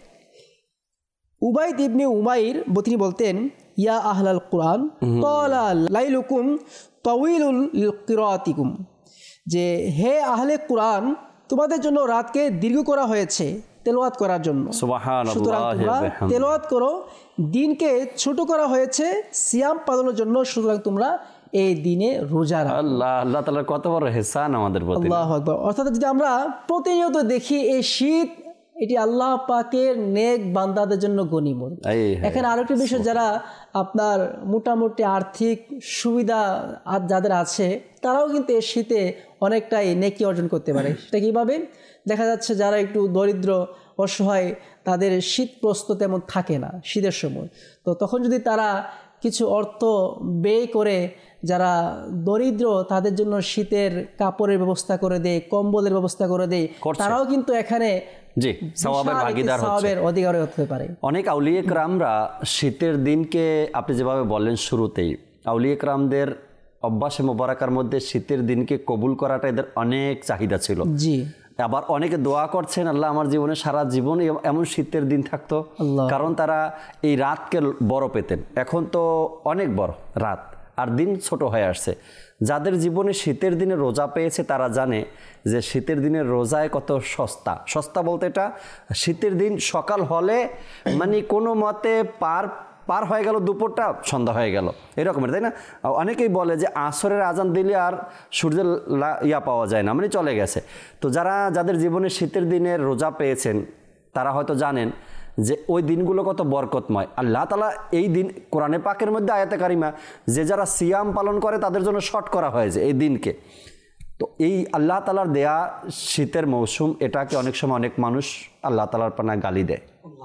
উবাইদ ইবনে উমাইর তিনি বলতেন, ইয়া আহলাল কুরআন তালা লাইলুকুম তাওয়িলুল লিকিরাতিকুম, যে হে আহলে কুরআন, তোমাদের জন্য রাতকে দীর্ঘ করা হয়েছে তেলাওয়াত করার জন্য। সুতরাং তোমরা তেলাওয়াত করো। দিনকে ছোট করা হয়েছে সিয়াম পালনের জন্য, সুতরাং তোমরা এই দিনে রোজা রাখো। আল্লাহ তাআলার কত বড় ইহসান আমাদের প্রতি। আল্লাহু আকবার। অর্থাৎ যদি আমরা প্রতিনিয়ত দেখি এই শীত, এটি আল্লাহ পাকের নেক বান্দাদের জন্য গনিমত। এখানে আরেকটি বিষয়, যারা আপনার মোটামুটি আর্থিক সুবিধা যাদের আছে, তারাও কিন্তু এই শীতে অনেকটাই নেকি অর্জন করতে পারে। সেটা কীভাবে? দেখা যাচ্ছে যারা একটু দরিদ্র অসহায়, তাদের শীত প্রস্তুত তেমন থাকে না শীতের সময়, তো তখন যদি তারা কিছু অর্থ ব্যয় করে, যারা দরিদ্র তাদের জন্য শীতের কাপড়ের ব্যবস্থা করে দেয়, কম্বলের ব্যবস্থা করে দেয়, তারাও কিন্তু এখানে জি সওয়াবের ভাগীদার হচ্ছে, সওয়াবের অধিকারী হতে পারে। অনেক আউলিয়া কেরামরা শীতের দিনকে, আপনি যেভাবে বললেন শুরুতেই, আউলিয়া কেরামদের অভ্যাসে মোবারকার মধ্যে শীতের দিনকে কবুল করাটা এদের অনেক চাহিদা ছিল। জি। আবার অনেকে দোয়া করছেন, আল্লাহ আমার জীবনে সারা জীবন এমন শীতের দিন থাকতো, কারণ তারা এই রাতকে বড় পেতেন। এখন তো অনেক বড় রাত আর দিন ছোট হয়ে আসছে, যাদের জীবনে শীতের দিনে রোজা পেয়েছে তারা জানে যে শীতের দিনের রোজায় কত সস্তা। সস্তা বলতে এটা শীতের দিন সকাল হলে মানে কোনো মতে পার হয়ে গেল, দুপুরটা সন্ধ্যা হয়ে গেল, এরকমের, তাই না? অনেকেই বলে যে আসরের আজান দিলে আর সূর্যের ইয়া পাওয়া যায় না, মানে চলে গেছে। তো যাদের জীবনে শীতের দিনের রোজা পেয়েছেন তারা হয়তো জানেন যে ওই দিনগুলো কত বরকতময়। আল্লাহ তাআলা এই দিন কোরআনে পাকের মধ্যে আয়াতে কারিমা যে যারা সিয়াম পালন করে তাদের জন্য শর্ট করা হয়েছে এই দিনকে। তো এই আল্লাহ তাআলার দেয়া শীতের মৌসুম, এটাকে অনেক সময় অনেক মানুষ আল্লাহ তাআলার পানা গালি দেয়।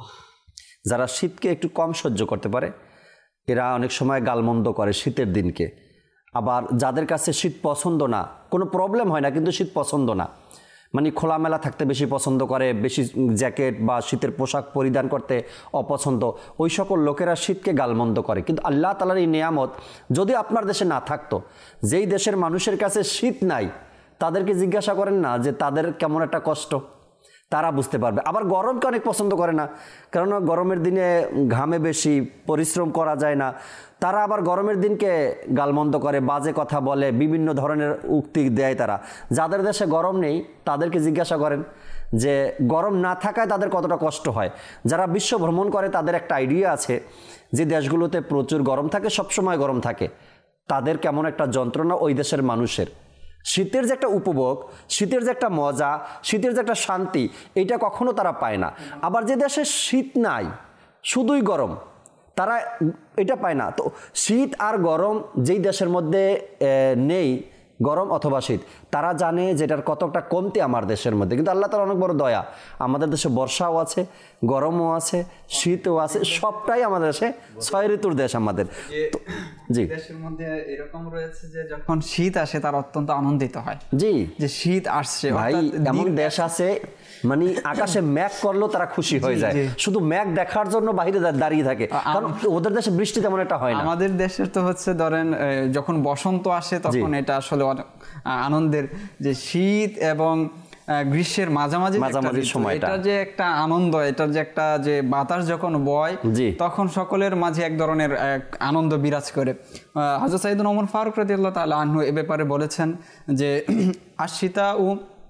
যারা শীতকে একটু কম সহ্য করতে পারে এরা অনেক সময় গালমন্দ করে শীতের দিনকে। আবার যাদের কাছে শীত পছন্দ না, কোনো প্রবলেম হয় না কিন্তু শীত পছন্দ না, মানে খোলামেলা থাকতে বেশি পছন্দ করে, বেশি জ্যাকেট বা শীতের পোশাক পরিধান করতে অপছন্দ, ওই সকল লোকেরা শীতকে গালমন্দ করে। কিন্তু আল্লাহ তাআলার এই নিয়ামত যদি আপনার দেশে না থাকতো, যেই দেশের মানুষের কাছে শীত নাই তাদেরকে জিজ্ঞাসা করেন না যে তাদের কেমন একটা কষ্ট, তারা বুঝতে পারবে। আবার গরমকে অনেক পছন্দ করে না, কারণ গরমের দিনে ঘামে বেশি, পরিশ্রম করা যায় না, তারা আবার গরমের দিনকে গালমন্দ করে, বাজে কথা বলে, বিভিন্ন ধরনের উক্তি দেয় তারা। যাদের দেশে গরম নেই তাদেরকে জিজ্ঞাসা করেন যে গরম না থাকায় তাদের কতটা কষ্ট হয়। যারা বিশ্ব ভ্রমণ করে তাদের একটা আইডিয়া আছে যে দেশগুলোতে প্রচুর গরম থাকে, সবসময় গরম থাকে, তাদের কেমন একটা যন্ত্রণা ওই দেশের মানুষের। শীতের যে একটা উপভোগ, শীতের যে একটা মজা, শীতের যে একটা শান্তি, এইটা কখনো তারা পায় না। আবার যে দেশে শীত নাই, শুধুই গরম, তারা এটা পায় না। তো শীত আর গরম যেই দেশের মধ্যে নেই, গরম অথবা শীত, তারা জানে যেটার কতটা কমতি আমার দেশের মধ্যে। কিন্তু আল্লাহ তাআলার অনেক বড় দয়া, আমাদের দেশে বর্ষাও আছে, গরমও আছে, শীতও আছে, সবটাই আমাদের দেশে, 6 ঋতুর দেশ আমাদের। জি, দেশের মধ্যে এরকম রয়েছে যে যখন শীত আসে তারা অত্যন্ত আনন্দিত হয়, জি, যে শীত আসছে। ভাই এমন দেশ আছে মানে আকাশে মেঘ করলেও তারা খুশি হয়ে যায়, শুধু মেঘ দেখার জন্য বাইরে দাঁড়িয়ে থাকে, কারণ ওদের দেশে বৃষ্টি তেমন একটা হয় না। আমাদের দেশের তো হচ্ছে ধরেন যখন বসন্ত আসে তখন এটা আসলে অনেক আনন্দের, যে শীত এবং গ্রীষ্মের মাঝামাঝি সময়টা, এটা যে একটা আনন্দ, এটার যে একটা যে বাতাস যখন বয় তখন সকলের মাঝে এক ধরনের আনন্দ বিরাজ করে। হযরত সাইয়েদনা ওমর ফারুক রাদিয়াল্লাহু তাআলা আনহু এ ব্যাপারে বলেছেন যে আশিতা ও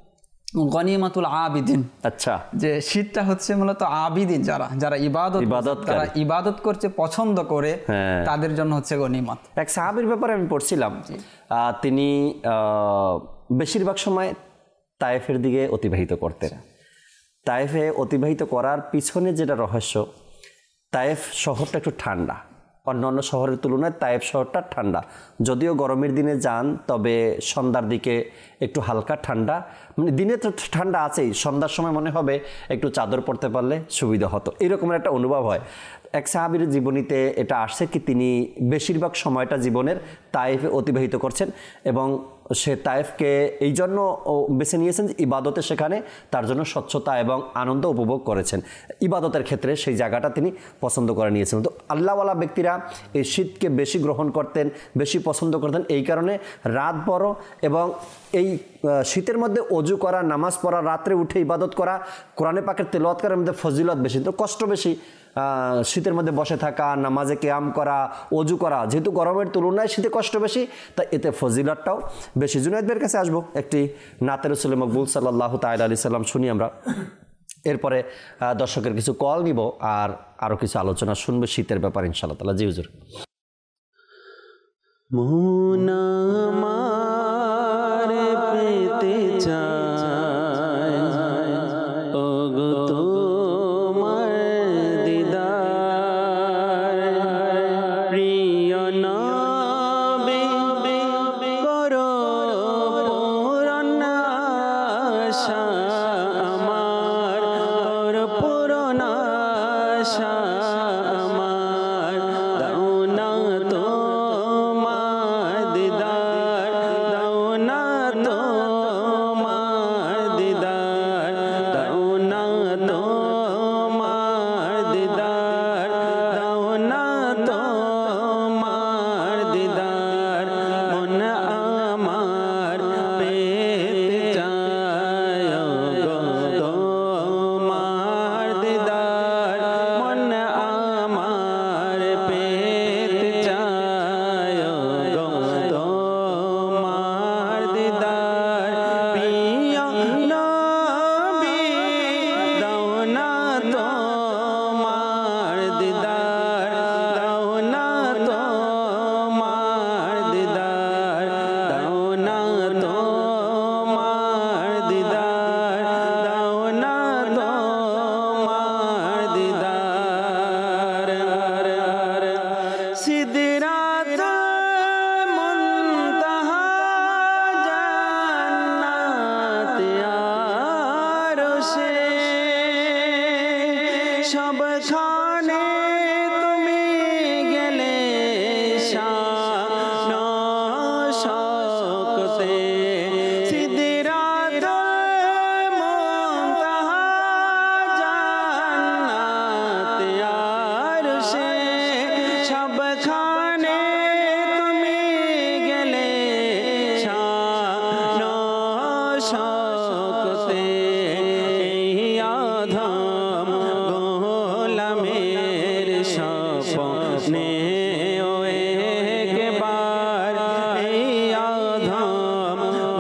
গনিমাতুল আবিদিন, আচ্ছা, যে শীতটা হচ্ছে মূলত আবিদিন, যারা ইবাদত করছে, পছন্দ করে, তাদের জন্য হচ্ছে গনিমত। এক সাহাবীর ব্যাপারে আমি পড়ছিলাম, তিনি বেশিরভাগ সময় তায়েফের দিকে অতিবাহিত করতেন। তায়েফে অতিবাহিত করার পিছনে যেটা রহস্য, তায়েফ শহরটা একটু ঠান্ডা, অন্যান্য শহরের তুলনায় তায়েফ শহরটা ঠান্ডা। যদিও গরমের দিনে যান তবে সন্ধ্যার দিকে একটু হালকা ঠান্ডা, মানে দিনে তো ঠান্ডা আছেই, সন্ধ্যার সময় মনে হবে একটু চাদর পরতে পারলে সুবিধা হতো, এরকমের একটা অনুভব হয়। এক সাহাবীর জীবনীতে এটা আসছে কি তিনি বেশিরভাগ সময়টা জীবনের তায়েফে অতিবাহিত করছেন এবং সে তায়েফকে এই জন্য বেছে নিয়েছেন যে ইবাদতে সেখানে তার জন্য স্বচ্ছতা এবং আনন্দ উপভোগ করেছেন। ইবাদতের ক্ষেত্রে সেই জায়গাটা তিনি পছন্দ করে নিয়েছেন। তো আল্লাহওয়ালা ব্যক্তিরা এই শীতকে বেশি গ্রহণ করতেন, বেশি পছন্দ করতেন, এই কারণে রাত বড় এবং এই শীতের মধ্যে অজু করা, নামাজ পড়া, রাত্রে উঠে ইবাদত করা, কোরআনে পাকের তেলাওয়াত করার মধ্যে ফজিলত বেশি, তো কষ্ট বেশি। শীতের মধ্যে বসে থাকা, নামাজে কিয়াম করা, অজু করা, যেহেতু গরমের তুলনায় শীতে কষ্ট বেশি, তাই এতে ফজিলতটাও বেশি। জুনায়েদ ভাইয়ের কাছে আসবো, একটি নাতে রাসূল মকবুল সাল্লাল্লাহু তাআলা আলাইহি সাল্লাম শুনি আমরা, এরপরে দর্শকের কিছু কল নিব আর আরো কিছু আলোচনা শুনবো শীতের ব্যাপারে ইনশাআল্লাহ তাআলা। জি হুজুর। পেতে চায় ওগো তোমার দিদার, প্রিয় নবী করো পূরণ আশা আমার, করো পূরণ আশা আমার, দাও না তোমার সবখানে তুমি গেলে শান শওকতে সিদরাতুল মুনতাহা জান্নাতে আরশে সবখানে তুমি গেলে শান শওকতে এই আধম গোলামের স্বপ্নে ও একবার এই আধম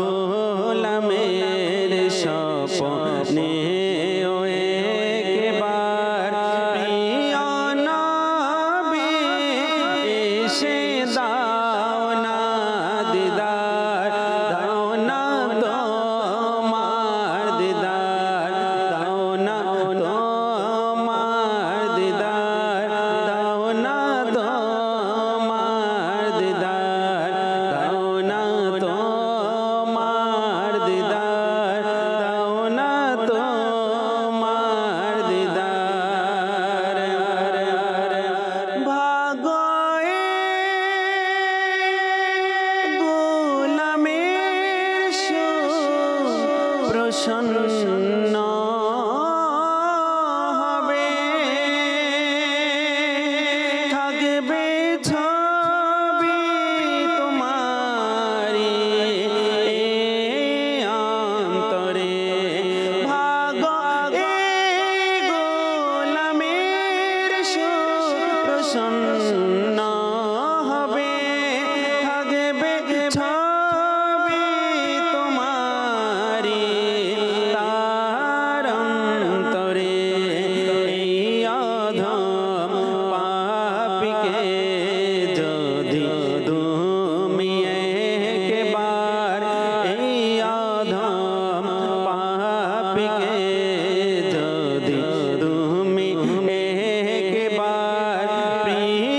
গোলামের স্বপ্নে ও একবার প্রিয় নবী এসে দাও না দিদার, দাও না তোমার দিদার, দাও না তোমার দিদার, দাও না তোমার দিদার, দাও না তোমার দিদার, দাও না তোমার দিদার। ভাগয়ে গোলামের প্রসন্ন হবে, থাকবে ছবি তোমারি অন্তরে। ভাগয়ে গোলামের প্রসন্ন হবে, থাকবে ছবি তোমারি তার অন্তরে। এই অধম পাপীকে যদি তুমি একবার, এই অধম পাপীকে যদি তুমি একবার প্রিয়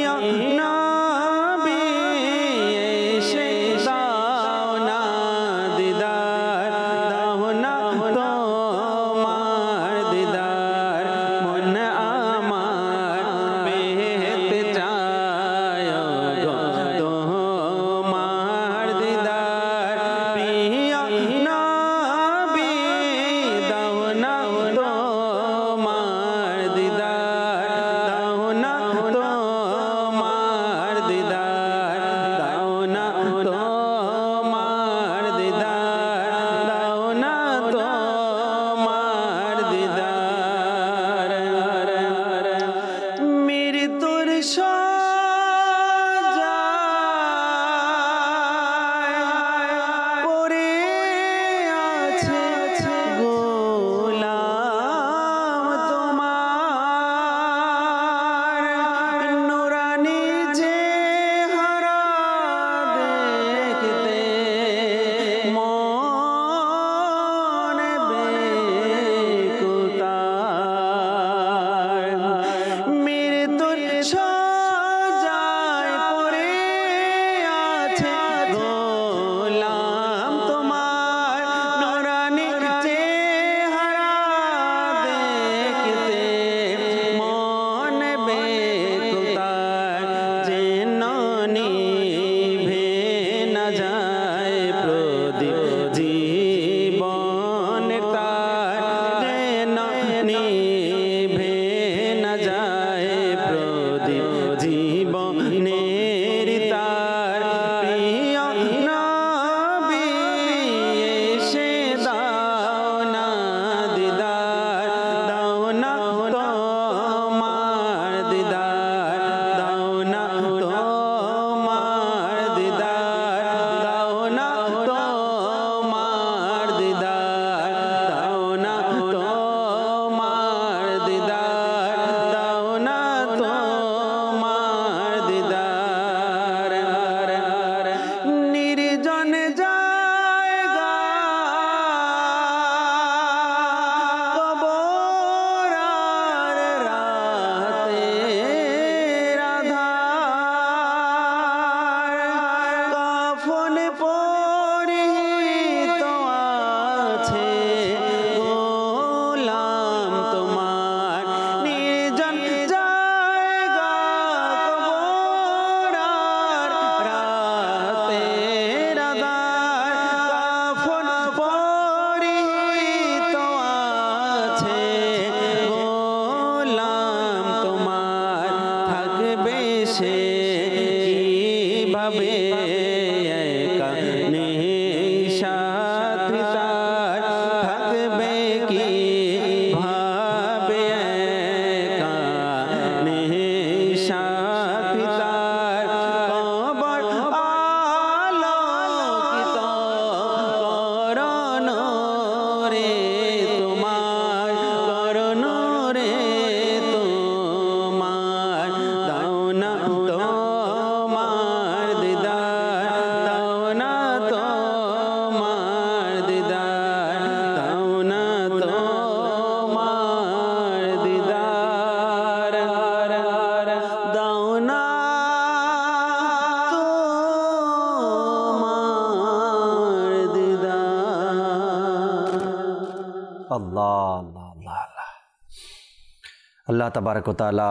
আল্লাহ তাবারক ওয়া তাআলা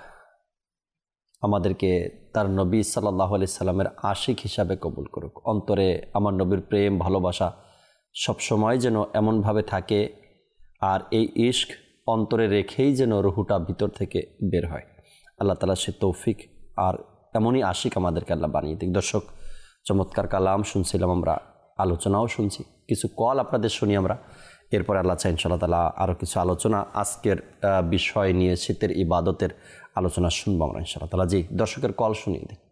আমাদেরকে তার নবী সাল্লাল্লাহু আলাইহি সাল্লামের আশিক হিসাবে কবুল করুক। অন্তরে আমার নবীর প্রেম ভালোবাসা সবসময় যেন এমনভাবে থাকে, আর এই ইশক অন্তরে রেখেই যেন রুহুটা ভিতর থেকে বের হয়। আল্লাহ তাআলা সে তৌফিক আর এমনই আশিক আমাদেরকে আল্লাহ বানিয়ে দিক। দর্শক, চমৎকার কালাম শুনছিলাম আমরা, আলোচনাও শুনছি, কিছু কল আপনাদের শুনি আমরা, এরপর আল্লাহ চাই ইনশাআল্লাহ তাআলা আরও কিছু আলোচনা আজকের বিষয় নিয়ে শীতের ইবাদতের আলোচনা শুনবো আমরা ইনশাআল্লাহ তাআলা। জি, দর্শকের কল শুনিয়ে দিন।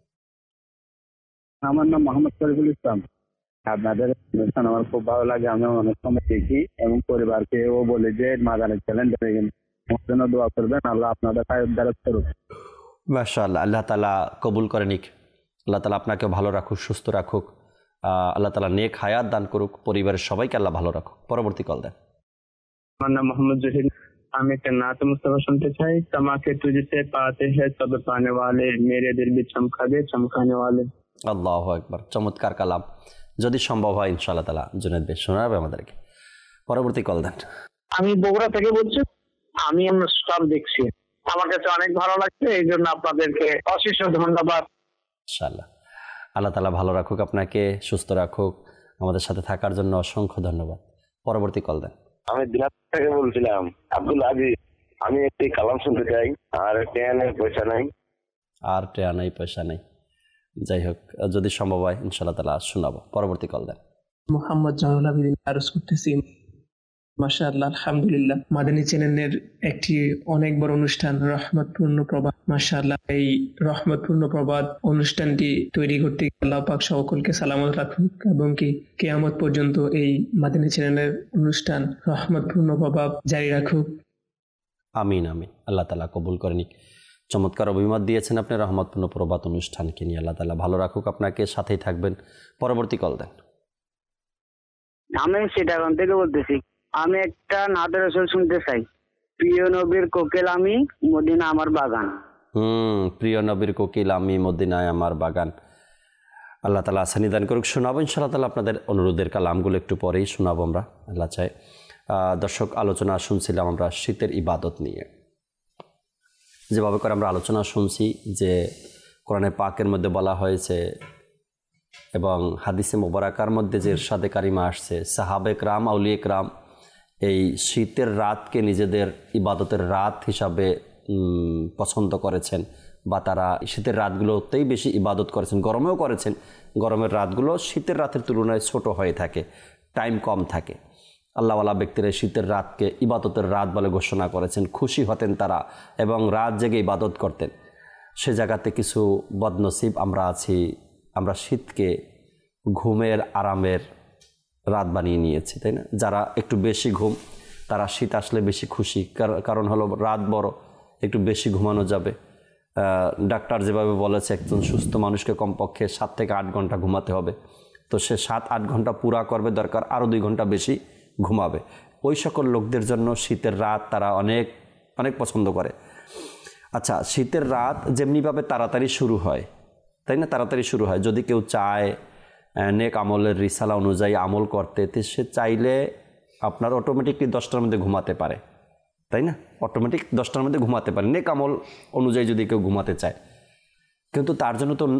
আমার নাম মোহাম্মদ শরীফুল ইসলাম। আপনাদের অনুষ্ঠান আমার খুব ভালো লাগে, আমি অনেক সময় দেখি এবং পরিবারকে ও বলে যে মাদানের চ্যালেঞ্জ দেখেন, আমার জন্য দোয়া করবেন, আল্লাহ আপনাদের দ্বারা করুক। মাশাআল্লাহ, আল্লাহ তাআলা কবুল করে নিক। আল্লাহ তাআলা আপনাকে ভালো রাখুক, সুস্থ রাখুক, আল্লাহ তাআলা নেক হায়াত দান করুক, পরিবারের সবাইকে আল্লাহ ভালো রাখুক। পরবর্তী কল দেন। আমার নাম মোহাম্মদ জহির। আমি একটা নাত মুস্তাফা শুনতে চাই। তামাকে তুঝসে পাতে হ্যায় সব পানে ওয়ালে, মেরে দিল ভি চমকা দে চমকানে ওয়ালে। আল্লাহু আকবার, চমৎকার কালাম। যদি সম্ভব হয় ইনশাআল্লাহ তাআলা জুনায়েদ ভাই শোনাবে আমাদেরকে। পরবর্তী কল দেন। আমি বগুড়া থেকে বলছি। আমি আমরা স্টার দেখছি, আমার কাছে অনেক ভালো লাগছে, এই জন্য আপনাদেরকে অশেষ ধন্যবাদ। ইনশাআল্লাহ, আল্লাহ তাআলা ভালো রাখুক, আপনাকে সুস্থ রাখুক, আমাদের সাথে থাকার জন্য অসংখ্য ধন্যবাদ। পরবর্তী কল দেন। আমি দিনাজপুর থেকে বলছিলাম, আব্দুল আজিজ। আমি একটি কালাম শুনতে চাই। আর ট্রেনের পয়সা নাই। আর ট্রেয়া নাই, পয়সা নেই। যাই হোক, যদি সম্ভব হয় ইনশাআল্লাহ তাআলা শোনাবো। পরবর্তী কল দেন। মোহাম্মদ জাহুল আবিদিন আরজ করতেছি। মাশাআল্লাহ, আলহামদুলিল্লাহ, মাদানী চ্যানেলের একটি অনেক বড় অনুষ্ঠান রহমতপূর্ণ প্রবাদ। মাশাআল্লাহ, এই রহমতপূর্ণ প্রবাদ অনুষ্ঠানটি তৈরি করতে আল্লাহ পাক সকলকে সালামত রাখুক এবং কি কিয়ামত পর্যন্ত এই মাদানী চ্যানেলের অনুষ্ঠান রহমতপূর্ণ প্রভাব জারি রাখুক। আমিন আমিন, আল্লাহ তাআলা কবুল করে নিক। চমৎকার অভিমত দিয়েছেন আপনি রহমতপূর্ণ প্রবাদ অনুষ্ঠানকে নিয়ে। আল্লাহ তাআলা ভালো রাখুক, আপনাকে সাথেই থাকবেন। পরবর্তী কল দেন। আমি সিটাগাং থেকে বলতেছি। আমি একটা নাতে রাসূল শুনতে চাই। প্রিয় নবীর কোকিল আমি, মদিনা আমার বাগান। প্রিয় নবীর কোকিল আমি, মদিনায় আমার বাগান। আল্লাহ তাআলা আসানি দান করুক, শোনাবো ইনশাআল্লাহ তাআলা। আপনাদের অনুরোধের কালামগুলো একটু পরেই শোনাবো আমরা, আল্লাহ চাই। দর্শক, আলোচনা শুনছিলাম আমরা শীতের ইবাদত নিয়ে। যেভাবে করে আমরা আলোচনা শুনছি যে কোরআনে পাকের মধ্যে বলা হয়েছে এবং হাদিসে মোবারকার মধ্যে যে ইরশাদে কারিমা আসছে, সাহাবে کرام আউলিয়ে کرام এই শীতের রাতকে নিজেদের ইবাদতের রাত হিসাবে পছন্দ করেছেন, বা তারা শীতের রাতগুলোতেই বেশি ইবাদত করেছেন। গরমেও করেছেন, গরমের রাতগুলো শীতের রাতের তুলনায় ছোট হয়ে থাকে, টাইম কম থাকে। আল্লাহওয়ালা ব্যক্তিরা শীতের রাতকে ইবাদতের রাত বলে ঘোষণা করেছেন, খুশি হতেন তারা এবং রাত জেগে ইবাদত করতেন। সে জায়গাতে কিছু বদনসিব আমরা আছি, আমরা শীতকে ঘুমের আরামের রাত বানিয়ে নিয়েছি, তাই না? যারা একটু বেশি ঘুম, তারা শীত আসলে বেশি খুশি, কারণ হলো রাত বড়, একটু বেশি ঘুমানো যাবে। ডাক্তার যেভাবে বলেছে একজন সুস্থ মানুষকে কমপক্ষে 7 থেকে 8 ঘন্টা ঘুমাতে হবে, তো সে 7-8 ঘন্টা পুরা করবে, দরকার আরও 2 ঘন্টা বেশি ঘুমাবে। ওই সকল লোকদের জন্য শীতের রাত তারা অনেক অনেক পছন্দ করে। আচ্ছা, শীতের রাত যেমনিভাবে তাড়াতাড়ি শুরু হয়, তাই না? তাড়াতাড়ি শুরু হয়। যদি কেউ চায় নেক আমলের রিসালা অনুযায়ী আমল করতে, সে চাইলে আপনার অটোমেটিকলি 10টার মধ্যে ঘুমাতে পারে, তাই না? অটোমেটিক 10টার মধ্যে ঘুমাতে পারে নেক আমল অনুযায়ী যদি কেউ ঘুমাতে চায়। কিন্তু তার জন্য তো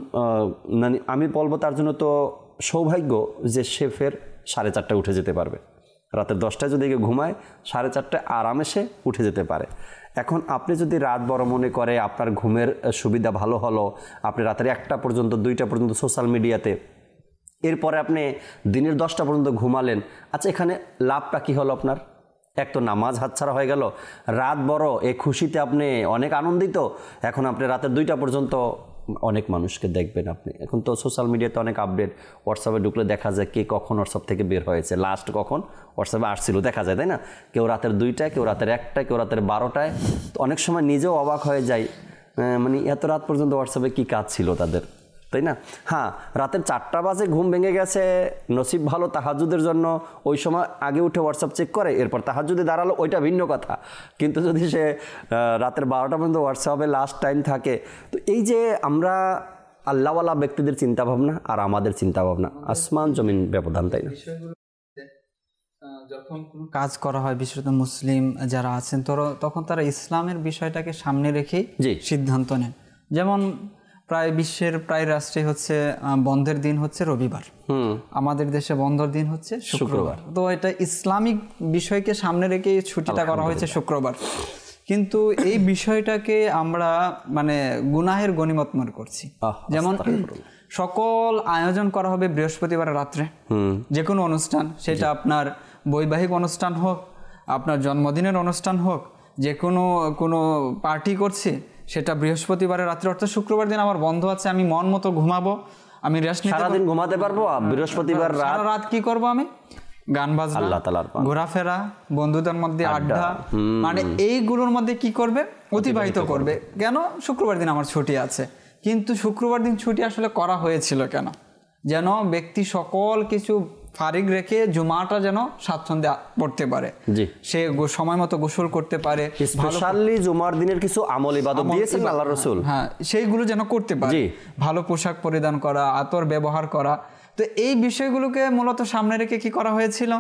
আমি বলবো তার জন্য তো সৌভাগ্য যে সে ফের 4:30 উঠে যেতে পারবে। রাতের 10টায় যদি কেউ ঘুমায়, 4:30 আরামে সে উঠে যেতে পারে। এখন আপনি যদি রাত বড় মনে করে, আপনার ঘুমের সুবিধা ভালো হলো, আপনি রাতের 1টা পর্যন্ত 2টা পর্যন্ত সোশ্যাল মিডিয়াতে, এরপরে আপনি দিনের 10টা পর্যন্ত ঘুমালেন। আচ্ছা, এখানে লাভটা কী হলো আপনার? এক তো নামাজ হাতছাড়া হয়ে গেল, রাত বড়, এই খুশিতে আপনি অনেক আনন্দিত। এখন আপনি রাতের 2টা পর্যন্ত অনেক মানুষকে দেখবেন আপনি। এখন তো সোশ্যাল মিডিয়াতে অনেক আপডেট, হোয়াটসঅ্যাপে ঢুকলে দেখা যায় কে কখন হোয়াটসঅ্যাপ থেকে বের হয়েছে, লাস্ট কখন হোয়াটসঅ্যাপে আসছিল দেখা যায়, তাই না? কেউ রাতের 2টায়, কেউ রাতের 1টায়, কেউ রাতের 12টায়। তো অনেক সময় নিজেও অবাক হয়ে যায়, মানে এত রাত পর্যন্ত হোয়াটসঅ্যাপে কী কাজ ছিল তাদের, তাই না? হ্যাঁ, রাতের 4টা বাজে ঘুম ভেঙে গেছে, নসিব ভালো তাহাজ্জুদের জন্য ওই সময় আগে উঠে হোয়াটসঅ্যাপ চেক করে, এরপর তাহাজ্জুদে দাঁড়ালো, ওইটা ভিন্ন কথা। কিন্তু যদি সে রাতের 12টা পর্যন্ত হোয়াটসঅ্যাপে লাস্ট টাইম থাকে, তো এই যে আমরা আল্লাহওয়ালা ব্যক্তিদের চিন্তাভাবনা আর আমাদের চিন্তাভাবনা আসমান জমিন ব্যবধান, তাই না? যখন কোনো কাজ করা হয়, বিশেষত মুসলিম যারা আছেন তখন তারা ইসলামের বিষয়টাকে সামনে রেখেই সিদ্ধান্ত নেন। যেমন প্রায় বিশ্বের প্রায় রাষ্ট্রে হচ্ছে বন্ধের দিন হচ্ছে রবিবার, আমাদের দেশে বন্ধের দিন হচ্ছে শুক্রবার। তো এটা ইসলামিক বিষয়কে সামনে রেখে ছুটিটা করা হয়েছে শুক্রবার। কিন্তু এই বিষয়টাকে আমরা মানে গুনাহের গনিমত মনে করছি। যেমন সকল আয়োজন করা হবে বৃহস্পতিবার রাত্রে, যে কোনো অনুষ্ঠান, সেটা আপনার বৈবাহিক অনুষ্ঠান হোক, আপনার জন্মদিনের অনুষ্ঠান হোক, যে কোনো পার্টি করছি সেটা বৃহস্পতিবারের রাত্রে, অর্থাৎ শুক্রবার দিন আমার বন্ধ আছে, আমি মন মতো ঘুমাবো, আমি রেস্ট নিতে সারাদিন ঘুমাতে পারবো, বৃহস্পতিবার রাত কি করব আমি গান বাজনা, ঘোরাফেরা, বন্ধুদের মধ্যে আড্ডা, মানে এইগুলোর মধ্যে কি করবে অতিবাহিত করবে। কেন? শুক্রবার দিন আমার ছুটি আছে। কিন্তু শুক্রবার দিন ছুটি আসলে করা হয়েছিল কেন? যেন ব্যক্তি সকল কিছু ফারিগ রেখে জুমাটা যেন স্বাচ্ছন্দ্যে পড়তে পারে, সে সময় মতো গোসল করতে পারে, স্পেশালি জুমার দিনের কিছু আমল ইবাদত দিয়েছেন আল্লাহর রাসূল, হ্যাঁ সেইগুলো যেন করতে পারে, ভালো পোশাক পরিধান করা, আতর ব্যবহার করা। তো এই বিষয়গুলোকে মূলত সামনে রেখে কি করা হয়েছিল?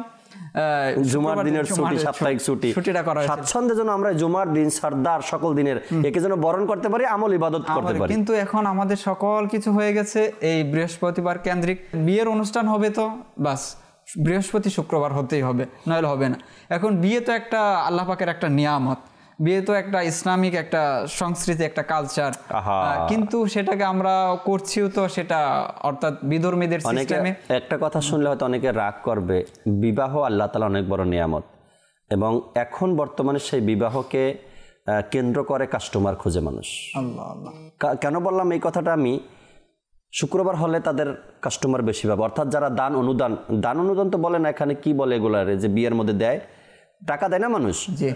জুমার দিনের ছুটি, সাপ্তাহিক ছুটিটা করা হয়েছে স্বাচ্ছন্দ্যে যেন আমরা জুমার দিন সরদার সকল দিনের একে যেন বরণ করতে পারি, আমল ইবাদত করতে পারি। কিন্তু এখন আমাদের সকল কিছু হয়ে গেছে এই বৃহস্পতিবার কেন্দ্রিক। বিয়ের অনুষ্ঠান হবে তো বাস বৃহস্পতি শুক্রবার হতেই হবে, নইলে হবে না। এখন বিয়ে তো একটা আল্লাহ পাকের একটা নিয়ামত, বিয়ে তো একটা ইসলামিক একটা সংস্কৃতি, একটা কালচার, কিন্তু সেটাকে আমরা করছিও তো সেটা অর্থাৎ বিধর্মীদের সিস্টেমে। একটা কথা শুনলে হয়তো অনেকে রাগ করবে, বিবাহ আল্লাহ তাআলা অনেক বড় নিয়ামত, এবং এখন বর্তমানে সেই বিবাহকে কেন্দ্র করে কাস্টমার খোঁজে মানুষ। আল্লাহ আল্লাহ, কেন বললাম এই কথাটা? আমি শুক্রবার হলে তাদের কাস্টমার বেশি পাবে, অর্থাৎ যারা দান অনুদান তো বলে না, এখানে কি বলে এগুলারে, যে বিয়ের মধ্যে দেয় টাকা দেয় না মানুষ,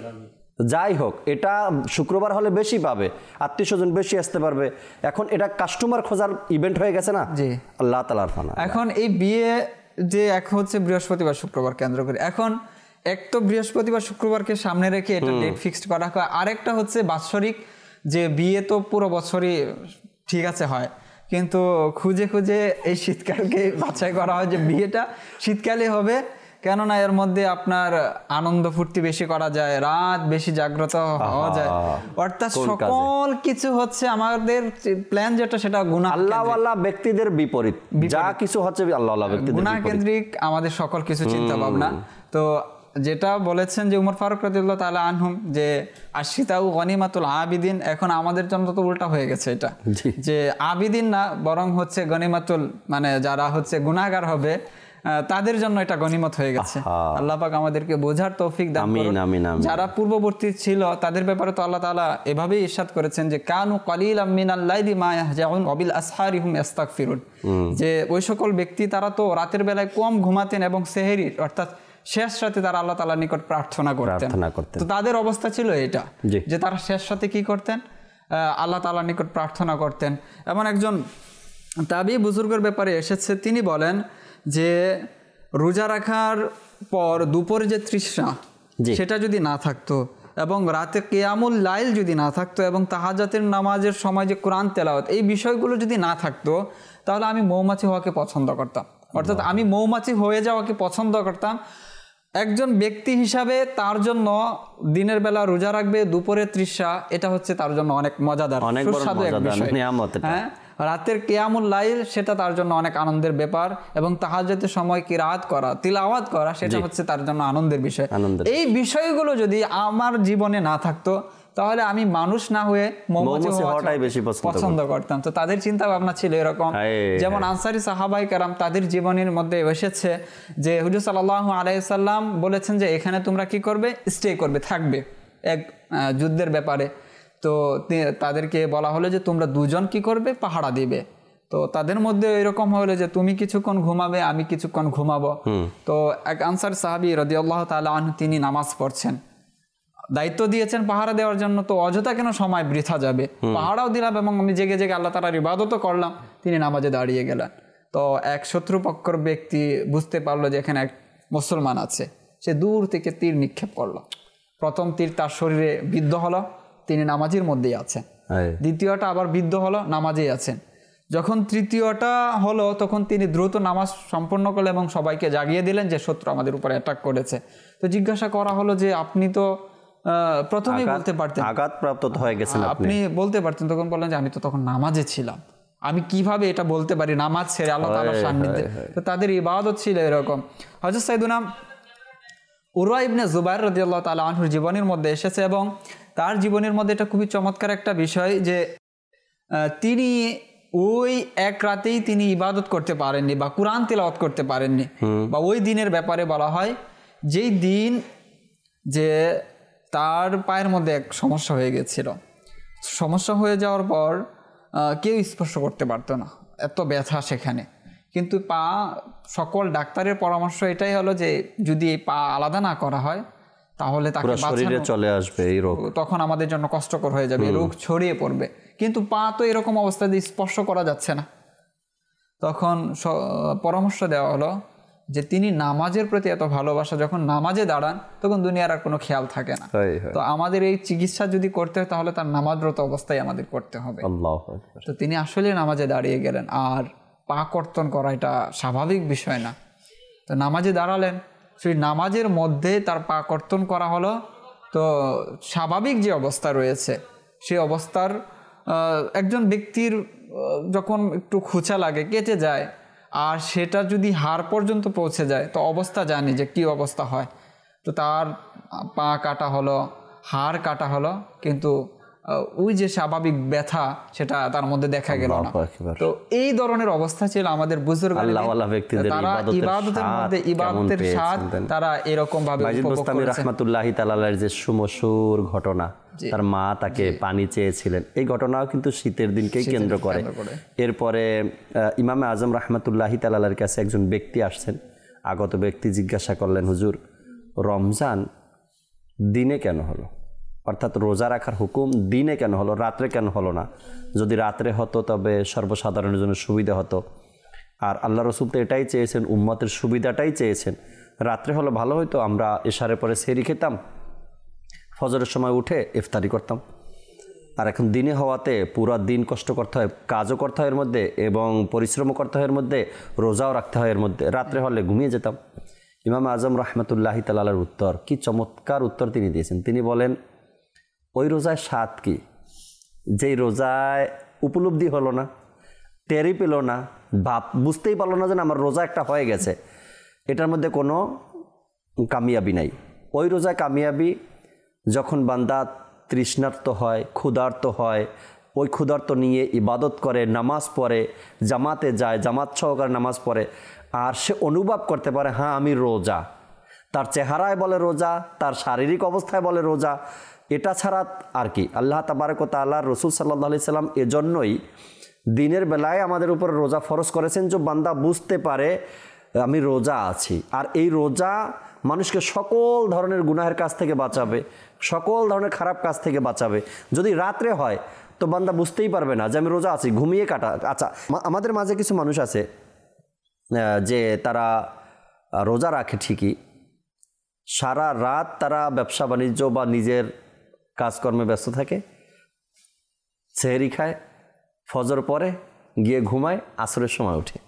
যাই হোক, এটা শুক্রবার হলে বেশি পাবে, আত্মীয় স্বজন বেশি আসতে পারবে। এখন এটা কাস্টমার খোঁজার ইভেন্ট হয়ে গেছে না। জি, আল্লাহ তাআলার ফানা। এখন এই বিয়ে যে এক হচ্ছে বৃহস্পতিবার শুক্রবার কেন্দ্র করে, এখন এক তো বৃহস্পতিবার শুক্রবারকে সামনে রেখে এটা ডেট ফিক্সড করা হয়, আরেকটা হচ্ছে বাৎসরিক, যে বিয়ে তো পুরো বছরই ঠিক আছে হয়, কিন্তু খুঁজে খুঁজে এই শীতকালকে বাছাই করা হয় যে বিয়েটা শীতকালে হবে, কেননা এর মধ্যে আপনার আনন্দ ফুর্তি বেশি করা যায়, রাত বেশি জাগ্রত হওয়া যায়, অর্থাৎ সকল কিছু হচ্ছে আমাদের প্ল্যান যেটা সেটা গুনাহ আল্লাহওয়ালা ব্যক্তিদের বিপরীত, যা কিছু হচ্ছে আল্লাহওয়ালা ব্যক্তিদের গুনাহ কেন্দ্রিক আমাদের সকল কিছু চিন্তা ভাবনা। তো যেটা বলেছেন যে উমর ফারুক রাদিয়াল্লাহু তাআলা আনহুম, যে আশিতাউ গনিমাতুল আবিদিন, এখন আমাদের জন্য তো উল্টা হয়ে গেছে এটা, যে আবিদিন না বরং হচ্ছে গনিমাতুল, মানে যারা হচ্ছে গুনাহগার হবে তাদের জন্য এটা গনিমত হয়ে গেছে। আল্লাহ পাক আমাদেরকে বোঝার তৌফিক দান করুন। যারা পূর্ববর্তী ছিল তাদের ব্যাপারে তো আল্লাহ তাআলা এভাবেই ইরশাদ করেছেন যে কানু কালিলাম মিনাল লাইলি মা ইয়াহজাউন ওয়া বিল আসহারি হুম ইস্তাগফিরুন, যে ওই সকল ব্যক্তি তারা তো রাতের বেলায় কম ঘুমাতেন এবং সেহরি অর্থাৎ শেষ রাতে তারা আল্লাহ তাআলার নিকট প্রার্থনা করতেন। তো তাদের অবস্থা ছিল এটা, যে তারা শেষ রাতে কি করতেন? আল্লাহ তাআলার নিকট প্রার্থনা করতেন। এমন একজন তাবি বুজুর্গের ব্যাপারে এসেছে, তিনি বলেন যে রোজা রাখার পর দুপুরে যে তৃষ্ণা সেটা যদি না থাকতো, এবং রাতে কিয়ামুল লাইল যদি না থাকতো, এবং তাহাজ্জুদের নামাজের সময় যে কোরআন তেলাওয়াত, এই বিষয়গুলো যদি না থাকতো, তাহলে আমি মৌমাছি হওয়াকে পছন্দ করতাম, অর্থাৎ আমি মৌমাছি হয়ে যাওয়াকে পছন্দ করতাম। একজন ব্যক্তি হিসাবে তার জন্য দিনের বেলা রোজা রাখবে, দুপুরে তৃষ্ণা, এটা হচ্ছে তার জন্য অনেক মজাদার, সুস্বাদু এক বিষয়। হ্যাঁ, রাতের কিয়ামুল লাইল সেটা তার জন্য অনেক আনন্দের ব্যাপার, এবং তাহাজ্জুদের সময় কিরাত করা, তিলাওয়াত করা, সেটা হচ্ছে তার জন্য আনন্দের বিষয়। এই বিষয়গুলো যদি আমার জীবনে না থাকতো, তাহলে আমি মানুষ না হয়ে মৌমাছি হওয়াটাই বেশি পছন্দ করতাম। তো তাদের চিন্তা ভাবনা ছিল এরকম। যেমন আনসারী সাহাবাই কেরাম, তাদের জীবনের মধ্যে এসেছে যে হুজুর সাল্লাল্লাহু আলাইহি সাল্লাম বলেছেন যে এখানে তোমরা কি করবে? স্টে করবে, থাকবে এক যুদ্ধের ব্যাপারে। তো তাদেরকে বলা হলো যে তোমরা দুজন কি করবে? পাহারা দিবে। তো তাদের মধ্যে এরকম হলো যে তুমি কিছুক্ষণ ঘুমাবে, আমি কিছুক্ষণ ঘুমাবো। তো এক আনসার সাহাবী রাদিয়াল্লাহু তাআলা আনহু, তিনি নামাজ পড়ছেন, দায়িত্ব দিয়েছেন পাহারা দেওয়ার জন্য, তো অযথা কেন সময় বৃথা যাবে, পাহারাও দিলাম এবং আমি জেগে জেগে আল্লাহ তাআলার ইবাদতও করলাম। তিনি নামাজে দাঁড়িয়ে গেলেন। তো এক শত্রুপক্ষের ব্যক্তি বুঝতে পারলো যে এখানে এক মুসলমান আছে, সে দূর থেকে তীর নিক্ষেপ করলো। প্রথম তীর তার শরীরে বিদ্ধ হলো, তিনি নামাজের মধ্যেই আছেন। দ্বিতীয়টা আবার বিদ্ধ হলো, নামাজেই আছেন। যখন তৃতীয়টা হলো তখন তিনি দ্রুত নামাজ সম্পন্ন করলেন এবং সবাইকে জাগিয়ে দিলেন যে শত্রু আমাদের উপরে অ্যাটাক করেছে। তো জিজ্ঞাসা করা হলো যে আপনি তো প্রথমেই বলতে পারতেন, আঘাতপ্রাপ্ত হয়ে গেছেন আপনি বলতে পারতেন। তখন বললেন যে আমি তো তখন নামাজে ছিলাম, আমি কিভাবে এটা বলতে পারি নামাজ ছেড়ে আল্লাহ তাআলার সান্নিধ্যে। তো তাদের ইবাদত ছিল এরকম। হযরত সাইয়েদুনা উরওয়া ইবনে জুবাইর রাদিয়াল্লাহু তাআলা আনহুর জীবনের মধ্যে এসেছে এবং তার জীবনের মধ্যে এটা খুবই চমৎকার একটা বিষয় যে তিনি ওই এক রাতেই তিনি ইবাদত করতে পারেননি বা কুরআন তেলাওয়াত করতে পারেননি। বা ওই দিনের ব্যাপারে বলা হয় যেই দিন যে তার পায়ের মধ্যে এক সমস্যা হয়ে গেছিল, সমস্যা হয়ে যাওয়ার পর কেউ স্পর্শ করতে পারতো না, এত ব্যথা সেখানে। কিন্তু পা, সকল ডাক্তারের পরামর্শ এটাই হলো যে যদি এই পা আলাদা না করা হয় তাহলে তাকে শরীরে চলে আসবে এই রোগ, তখন আমাদের জন্য কষ্টকর হয়ে যাবে, রোগ ছড়িয়ে পড়বে। কিন্তু পা তো এরকম অবস্থায় স্পর্শ করা যাচ্ছে না। তখন পরামর্শ দেওয়া হলো যে তিনি নামাজের প্রতি এত ভালোবাসা, যখন নামাজে দাঁড়ান তখন দুনিয়ার আর কোনো খেয়াল থাকে না। তো আমাদের এই চিকিৎসা যদি করতে হয় তাহলে তার নামাজরত অবস্থায় আমাদের করতে হবে। তো তিনি আসলে নামাজে দাঁড়িয়ে গেলেন। আর পা কর্তন করা এটা স্বাভাবিক বিষয় না। তো নামাজে দাঁড়ালেন, সেই নামাজের মধ্যে তার পা কর্তন করা হলো। তো স্বাভাবিক যে অবস্থা রয়েছে সেই অবস্থার একজন ব্যক্তির যখন একটু খোঁচা লাগে, কেটে যায়, আর সেটা যদি হাড় পর্যন্ত পৌঁছে যায় তো অবস্থা জানি যে কি অবস্থা হয়। তো তার পা কাটা হলো, হাড় কাটা হলো, কিন্তু ওই যে স্বাভাবিক ব্যথা সেটা তার মধ্যে দেখা গেল না। তো এই ধরনের অবস্থা ছিল আমাদের বুজুর্গদের, তারা ইবাদতের মধ্যে ইবাদতের স্বাদ তারা এরকম ভাবে উপভোগ করেছেন। রাহমাতুল্লাহি তাআলার যে সুমসুর ঘটনা, তার মা তাকে পানি চেয়েছিলেন, এই ঘটনাও কিন্তু শীতের দিনকেই কেন্দ্র করে। এরপরে ইমামে আজম রাহমাতুল্লাহি তাআলার কাছে একজন ব্যক্তি আসছেন, আগত ব্যক্তি জিজ্ঞাসা করলেন, হুজুর রমজান দিনে কেন হলো, অর্থাৎ রোজা রাখার হুকুম দিনে কেন হলো, রাত্রে কেন হলো না? যদি রাত্রে হতো তবে সর্বসাধারণের জন্য সুবিধা হতো। আর আল্লাহ রসুল তো এটাই চেয়েছেন, উম্মতের সুবিধাটাই চেয়েছেন। রাত্রে হলো ভালো হতো, আমরা এশারের পরে সেহরি খেতাম, ফজরের সময় উঠে ইফতারি করতাম। আর এখন দিনে হওয়াতে পুরো দিন কষ্ট করতে হয়, কাজও করতে হয় এর মধ্যে এবং পরিশ্রমও করতে হয় এর মধ্যে, রোজাও রাখতে হয় এর মধ্যে। রাত্রে হলে ঘুমিয়ে যেতাম। ইমাম আজম রাহমাতুল্লাহি তাআলার উত্তর, কি চমৎকার উত্তর তিনি দিয়েছেন। তিনি বলেন, ওই রোজায় স্বাদ কি, যেই রোজায় উপলব্ধি হলো না, টেরি পেল না, বুঝতেই পারলো না যে আমার রোজা একটা হয়ে গেছে, এটার মধ্যে কোনো কামিয়াবি নাই। ওই রোজায় কামিয়াবি যখন বান্দা তৃষ্ণার্ত হয়, ক্ষুধার্ত হয়, ওই ক্ষুধার্ত নিয়ে ইবাদত করে, নামাজ পড়ে, জামাতে যায়, জামাত সহকারে নামাজ পড়ে, আর সে অনুভব করতে পারে হ্যাঁ আমি রোজা, তার চেহারায় বলে রোজা, তার শারীরিক অবস্থায় বলে রোজা। এটা ছাড়া আর কি, আল্লাহ তাবারক ওয়া তাআলা, রসুল সাল্লাল্লাহু আলাইহি সাল্লাম এজন্যই দিনের বেলায় আমাদের উপর রোজা ফরজ করেছেন, যে বান্দা বুঝতে পারে আমি রোজা আছি। আর এই রোজা মানুষকে সকল ধরনের গুনাহের কাছ থেকে বাঁচাবে, সকল ধরনের খারাপ কাজ থেকে বাঁচাবে। যদি রাত্রে হয় তো বান্দা বুঝতেই পারবে না যে আমি রোজা আছি, ঘুমিয়ে কাটা। আচ্ছা, আমাদের মাঝে কিছু মানুষ আছে যে তারা রোজা রাখে ঠিকই, সারা রাত তারা ব্যবসা বাণিজ্য বা নিজের কাজকর্মে ব্যস্ত থাকে, সেহরি খায়, ফজর পরে গিয়ে ঘুমায়, আসরের সময় উঠে।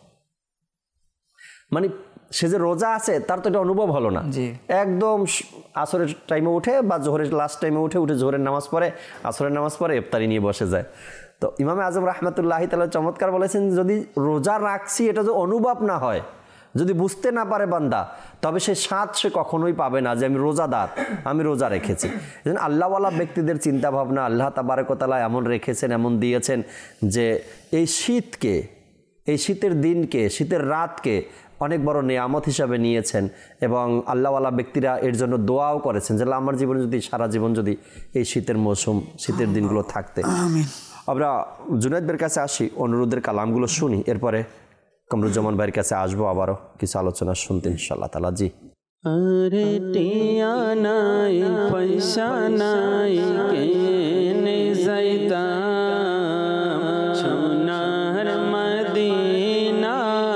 মানে সে যে রোজা আছে তার তো এটা অনুভব হলো না। একদম আসরের টাইমে উঠে বা জোহরের লাস্ট টাইমে উঠে জোহরের নামাজ পড়ে, আসরের নামাজ পড়ে, ইফতারি নিয়ে বসে যায়। তো ইমামে আজম রাহমাতুল্লাহি তাআলা চমৎকার বলেছেন, যদি রোজা রাখছি এটা যদি অনুভব না হয়, যদি বুঝতে না পারে বান্দা, তবে সে স্বাদ সে কখনোই পাবে না যে আমি রোজাদার, আমি রোজা রেখেছি। আল্লাহওয়ালা ব্যক্তিদের চিন্তা ভাবনা আল্লাহ তাবারক ওয়া তাআলা এমন রেখেছেন, এমন দিয়েছেন যে এই শীতকে, এই শীতের দিনকে, শীতের রাতকে অনেক বড় নিয়ামত হিসাবে নিয়েছেন এবং আল্লাহওয়ালা ব্যক্তিরা এর জন্য দোয়াও করেছেন যে আমার জীবনে যদি সারা জীবন যদি এই শীতের মৌসুম, শীতের দিনগুলো থাকতে। আমরা জুনায়েদ ভাইয়ের কাছে আসি, অনুরোধের কালামগুলো শুনি, এরপরে কামরুজ্জামান ভাইয়ের কাছে আসবো আবারও কিছু আলোচনা শুনতে ইনশাআল্লাহ তাআলা। জি। আরে টিয়া নাই পয়সা নাই কেনে যাইতাম, সোনার মদিনা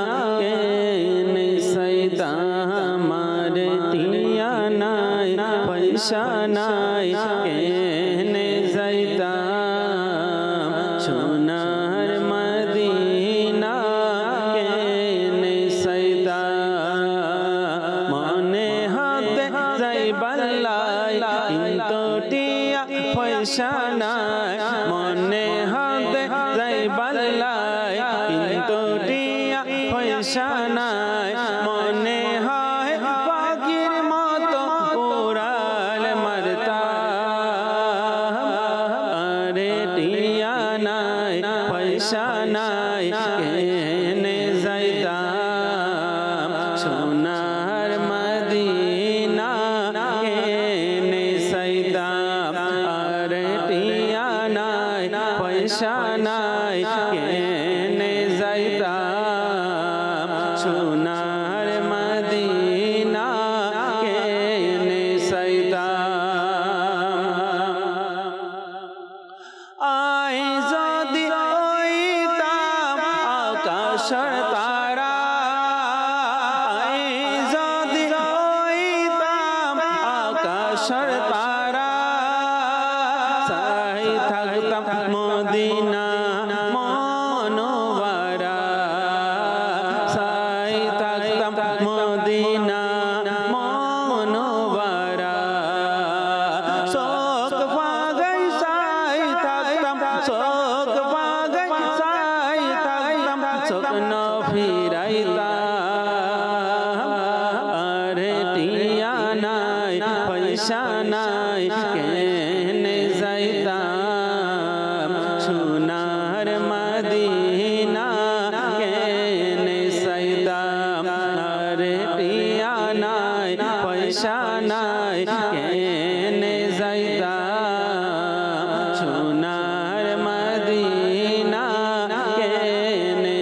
কেনে যাইতাম। আরে টিয়া নাই পয়সা নাই কেনে যাইতাম, সোনার মদিনা নাই মনে হাতে যাই বাল্লাই কিন্তু টিয়া পয়সা নাই মনে হয় পাখির মতো উড়াল মারতাম আরে টিয়া নাই পয়সা নাই কেনে যাইতাম সোনার মদিনা কেনে যাইতাম আরে টিয়া নাই পয়সা নাই কেনে যাইতাম সোনার মদিনা কেনে যাইতাম আয় যদি হইতাম আকাশের তারা আয় যদি হইতাম আকাশের তারা চাই থাকতাম মদিনা মনোয়ারা চাই থাকতাম মদিনা মনোয়ারা শোক পাগাই চাই থাকতাম শোক পাগাই চাই থাকতাম স্বপ্ন ফিরাইতাম আরে টিয়া নাই পয়সা নাই কেনে যাইতাম সোনার মদিনা কেনে যাইতাম আরে টিয়া নাই পয়সা নাই কেনে যাইতাম সোনার মদিনা কেনে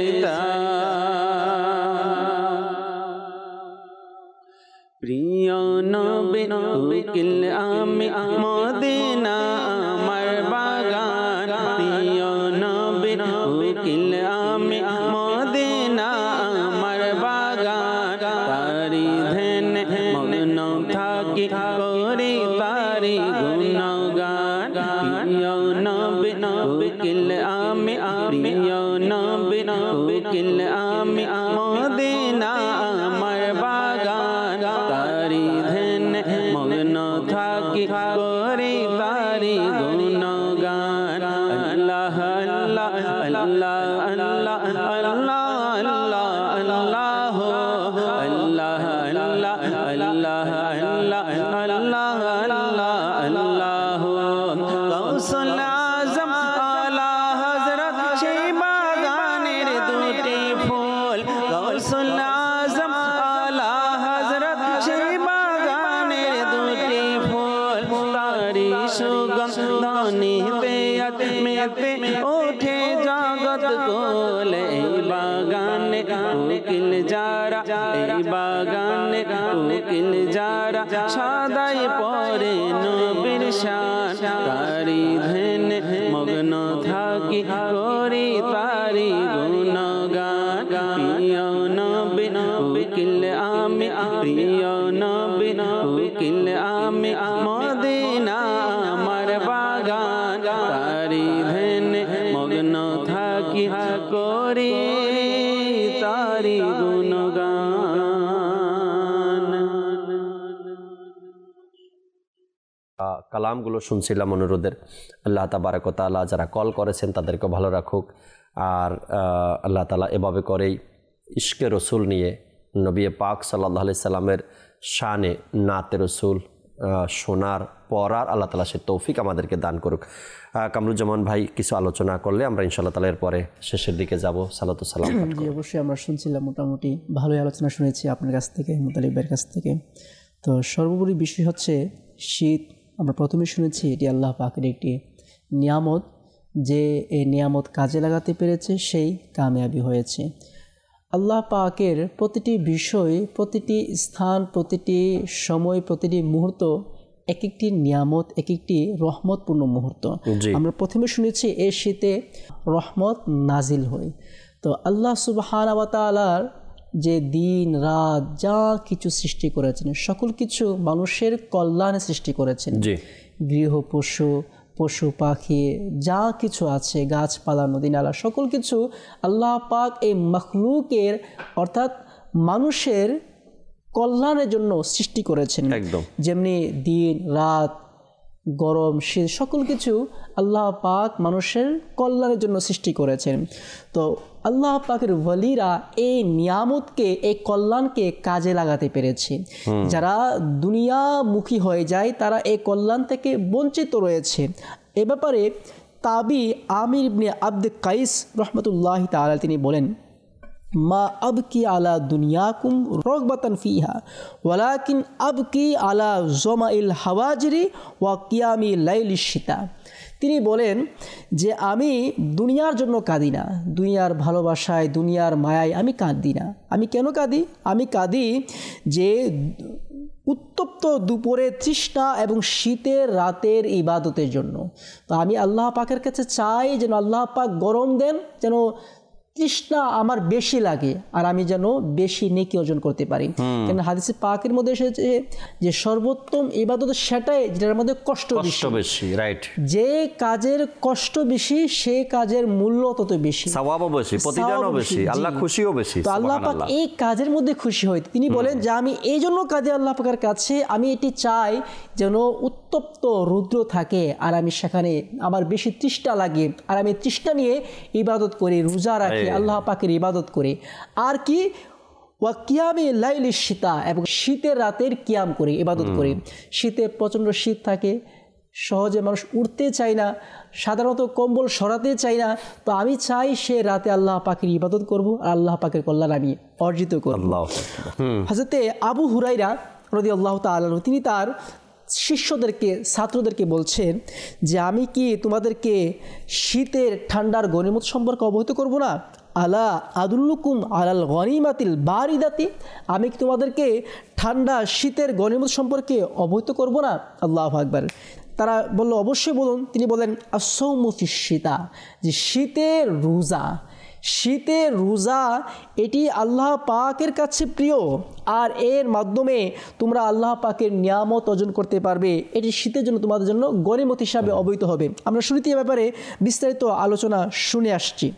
যাইতাম প্রিয় নবী উকিল আমি মদিনা আমার বাগান প্রিয় নবী উকিল আমি মদিনা আমার বাগান তারি ধ্যানে মগ্ন থাকি করি তারি গুণগান প্রিয় নবী উকিল আমি প্রিয় নবী উকিল আমি মদিনা আমার বাগান তারি ধ্যানে মগ্ন থাকি করি তারি গুণগান আল্লাহ আল্লাহ আল্লাহ আল্লাহ আল্লাহ আল্লাহ আল্লাহ আল্লাহ আল্লাহ আল্লাহ আল্লাহ আল্লাহ আল্লাহ গৌসুল আজম আলা হযরত সেই বাগানের দুটি ফুল গৌসুল আজম আলা হযরত সেই বাগানের দুটি ফুল তারি সুগন্ধ নিতে মেতে ওঠে জগৎ কোলে এই বাগানে উকিল যারা এই বাগানে উকিল যারা সদাই পরে নবীর শান তারি ধ্যানে মগ্ন থাকি করি তারি গুণগান প্রিয় নবী উকিল আমি প্রিয় নবী উকিল আমি মদিনা আমার বাগান তারি ধ্যানে মগ্ন থাকি করি তারি গুণগান কালামগুলো শুনছিলাম অনুরোধের। আল্লাহ তাবারক ওয়া তাআলা যারা কল করেছেন তাদেরকে ভালো রাখুক। আর আল্লাহ তাআলা এভাবে করেই ইশকে রসুল নিয়ে নবী পাক সাল্লাল্লাহু আলাইহি সাল্লামের শানে নাতে রসুল শোনার পড়ার আল্লাহ তাআলা সে তৌফিক আমাদেরকে দান করুক। কামরুজ্জামান ভাই কিছু আলোচনা করলে আমরা ইনশাআল্লাহ তাআলা এর পরে শেষের দিকে যাব। সালাতু সালাম। জি, অবশ্যই আমরা শুনছিলাম, মোটামুটি ভালোই আলোচনা শুনেছি আপনার কাছ থেকে, মুতালিব ভাইয়ের কাছ থেকে। তো সর্বোপরি বিষয় হচ্ছে শীত। আমরা প্রথমে শুনেছি এটি আল্লাহ পাকের একটি নিয়ামত, যে এই নিয়ামত কাজে লাগাতে পেরেছে সেই কামিয়াবি হয়েছে। আল্লাহ পাকের প্রতিটি বিষয়, প্রতিটি স্থান, প্রতিটি সময়, প্রতিটি মুহূর্ত এক একটি নিয়ামত, এক একটি রহমতপূর্ণ মুহূর্ত। আমরা প্রথমে শুনেছি এই শীতে রহমত নাজিল হয়। তো আল্লাহ সুবহানাহু ওয়া তাআলার যে দিন রাত যা কিছু সৃষ্টি করেছেন, সকল কিছু মানুষের কল্যাণে সৃষ্টি করেছেন। গৃহ পশু, পশু পাখি যা কিছু আছে, গাছপালা, নদী নালা, সকল কিছু আল্লাহ পাক এই মখলুকের অর্থাৎ মানুষের কল্যাণের জন্য সৃষ্টি করেছেন। যেমনি দিন রাত, গরম, শীত সকল কিছু আল্লাহ পাক মানুষের কল্যাণের জন্য সৃষ্টি করেছেন। তো আল্লাহ পাকের ওয়ালিরা এই নিয়ামতকে, এই কল্যাণকে কাজে লাগাতে পেরেছে। যারা দুনিয়ামুখী হয়ে যায় তারা এই কল্যাণ থেকে বঞ্চিত রয়েছে। এ ব্যাপারে তাবি আমির ইবনে আব্দ কাইস রহমতুল্লাহ তাআলা তিনি বলেন, মা আবকি আলা দুনিয়াকুম রগবাতান ফিহা ওয়ালাকিন আবকি আলা জমাইল হাওয়াজিরি ওয়া কিয়ামি লাইলিশ শিতা। তিনি বলেন যে আমি দুনিয়ার জন্য কাঁদি না, দুনিয়ার ভালোবাসায়, দুনিয়ার মায়ায় আমি কাঁদি না। আমি কেন কাঁদি? আমি কাঁদি যে উত্তপ্ত দুপুরে তৃষ্ণা এবং শীতের রাতের ইবাদতের জন্য। তো আমি আল্লাহ পাকের কাছে চাই যেন আল্লাহ পাক গরম দেন, যেন তৃষ্ণা আমার বেশি লাগে আর আমি যেন বেশি নেকি অর্জন করতে পারি। কেন হাদিসে পাকের মধ্যে এসেছে যে সর্বোত্তম ইবাদত সেটাই যেটার মধ্যে কষ্ট বেশি। রাইট, যে কাজের কষ্ট বেশি সে কাজের মূল্য তত বেশি, সওয়াবও বেশি, প্রতিদানও বেশি, আল্লাহ খুশিও বেশি। তো আল্লাহ পাক এই কাজের মধ্যে খুশি হয়। তিনি বলেন যে আমি এই জন্য কাজে আল্লাহ পাকের কাছে আমি এটি চাই যেন উত্তপ্ত রুদ্র থাকে আর আমি সেখানে আমার বেশি তৃষ্ণা লাগে আর আমি তৃষ্ণা নিয়ে ইবাদত করি, রোজা রাখি, আল্লাহ পাকের ইবাদত করে। আর কি ওয়া কিয়ামে লাইলিশ শিতা, এবং শীতের রাতের কিয়াম করে ইবাদত করে। শীতে প্রচণ্ড শীত থাকে, সহজে মানুষ উঠতে চায় না, সাধারণত কম্বল সরাতে চায় না। তো আমি চাই সে রাতে আল্লাহ পাকের ইবাদত করব আর আল্লাহ পাকের কল্যাণ আমি অর্জিত করব। হযরতে আবু হুরায়রা রাদিয়াল্লাহু তাআলা আনহু তিনি তার শিষ্যদেরকে, ছাত্রদেরকে বলছেন যে আমি কি তোমাদেরকে শীতের ঠান্ডার গনিমত সম্পর্কে অবহিত করব না? আলা আদুল্লুকুম আলাল গনিমাতিল বারিদাতি, আমি কি তোমাদেরকে ঠান্ডা শীতের গনিমত সম্পর্কে অবহিত করব না? আল্লাহু আকবার। তারা বলল অবশ্যই বলুন। তিনি বলেন আসসাউমু ফিশ শিতা, যে শীতের রোজা, শীতের রোজা এটি আল্লাহ পাকের কাছে প্রিয় আর এর মাধ্যমে তোমরা আল্লাহ পাকের নিয়ামত অর্জন করতে পারবে। এটি শীতের জন্য তোমাদের জন্য গনিমত হিসাবে অবহিত হবে। আমরা শুরুতে এ ব্যাপারে বিস্তারিত আলোচনা শুনে আসছি।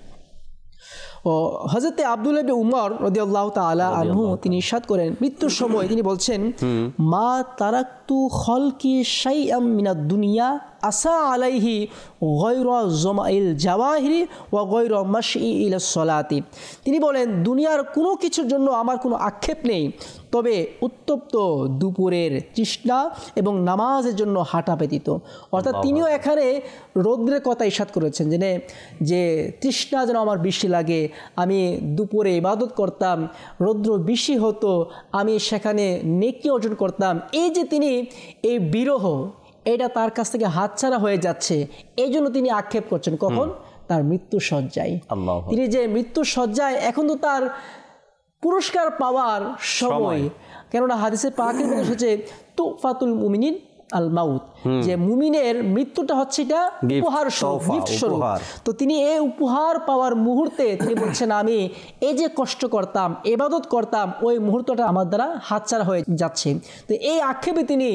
ও হযরতে আব্দুল্লাহ ইবনে উমর রাদিয়াল্লাহু তাআলা আনহু তিনি ইরশাদ করেন, মৃত্যুর সময় তিনি বলছেন, মা তারাকতু খলকি শাইআম মিনাদ দুনিয়া আসা আলাইহি গায়রা জমাইল জাওয়াহিরি ওয়া গায়রা মাশই ইলা সলাতি। তিনি বলেন দুনিয়ার কোনো কিছুর জন্য আমার কোনো আক্ষেপ নেই, তবে উত্তপ্ত দুপুরের তৃষ্ণা এবং নামাজের জন্য হাঁটা ব্যতীত। অর্থাৎ তিনিও এখানে রৌদ্রের কথা ইরশাদ করেছেন যে তৃষ্ণা যেন আমার বেশি লাগে, আমি দুপুরে ইবাদত করতাম, রৌদ্র বেশি হতো, আমি সেখানে নেকি অর্জন করতাম। এই যে তিনি এই বিরহ, এটা তার কাছ থেকে হাতছাড়া হয়ে যাচ্ছে, এই জন্য তিনি আক্ষেপ করছেন। কখন? তার মৃত্যু সজ্জায়। তিনি যে মৃত্যু সজ্জায়, এখন তো তার পুরস্কার পাওয়ার সময়। কেননা হাদিসে পাকের মধ্যে এসেছে তুফাতুল মুমিনিন আল মাউত, যে মুমিনের মৃত্যুটা হচ্ছে এটা উপহার স্বরূপ, গিফট স্বরূপ। তো তিনি এই উপহার পাওয়ার মুহূর্তে তিনি বলছেন আমি এই যে কষ্ট করতাম, ইবাদত করতাম, ওই মুহূর্তটা আমার দ্বারা হাতছাড়া হয়ে যাচ্ছে। তো এই আক্ষেপে তিনি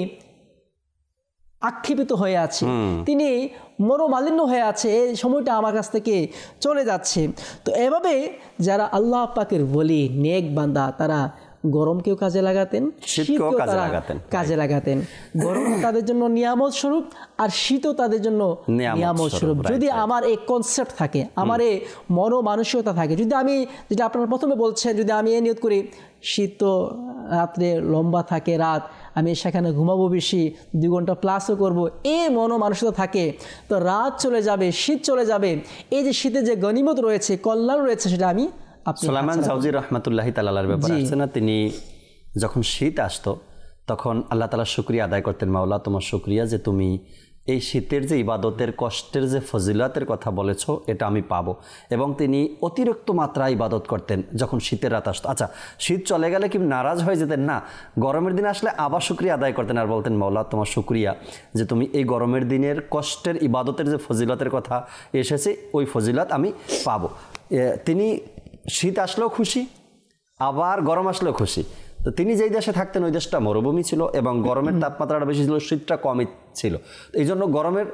আক্ষেপিত হয়ে আছে, তিনি মনোমালিন্য হয়ে আছে, এই সময়টা আমার কাছ থেকে চলে যাচ্ছে। তো এভাবে যারা আল্লাহ পাকের ওলি, নেক বান্দা, তারা গরমকেও কাজে লাগাতেন, শীতকেও তারা কাজে লাগাতেন। গরম তাদের জন্য নিয়ামত স্বরূপ আর শীতও তাদের জন্য নিয়ামত স্বরূপ। যদি আমার এই কনসেপ্ট থাকে, আমার এই মনোমানসিকতা থাকে, যদি আমি, যেটা আপনারা প্রথমে বলছেন, যদি আমি এই নিয়ত করি শীত তো রাত্রে লম্বা থাকে রাত, আমি সেখানে ঘুমাবো বেশি, 2 ঘন্টা প্লাসও করব, এই মনোমানসিকতা থাকে, তো রাত চলে যাবে, শীত চলে যাবে। এই যে শীতে যে গনিমত রয়েছে, কল্যাণ রয়েছে, সেটা আমি সুলাইমান জাওজি রাহমাতুল্লাহি তাআলার ব্যাপারে আছে না, তিনি যখন শীত আসতো তখন আল্লাহ তাআলার শুকরিয়া আদায় করতেন, মাওলা তোমার শুকরিয়া যে তুমি এই শীতের যে ইবাদতের কষ্টের যে ফজিলতের কথা বলেছো এটা আমি পাবো। এবং তিনি অতিরিক্ত মাত্রায় ইবাদত করতেন যখন শীতের রাত আসতো। আচ্ছা, শীত চলে গেলে কি নারাজ হয়ে যেতেন? না, গরমের দিন আসলে আবার শুকরিয়া আদায় করতেন আর বলতেন, মাওলা তোমার শুকরিয়া যে তুমি এই গরমের দিনের কষ্টের ইবাদতের যে ফজিলতের কথা এসেছে ওই ফজিলত আমি পাবো। তিনি শীত আসলেও খুশি, আবার গরম আসলেও খুশি। তো তিনি যেই দেশে থাকতেন ওই দেশটা মরুভূমি ছিল এবং গরমের তাপমাত্রাটা বেশি ছিল, শীতটা কমই ছিল। এই জন্য গরমের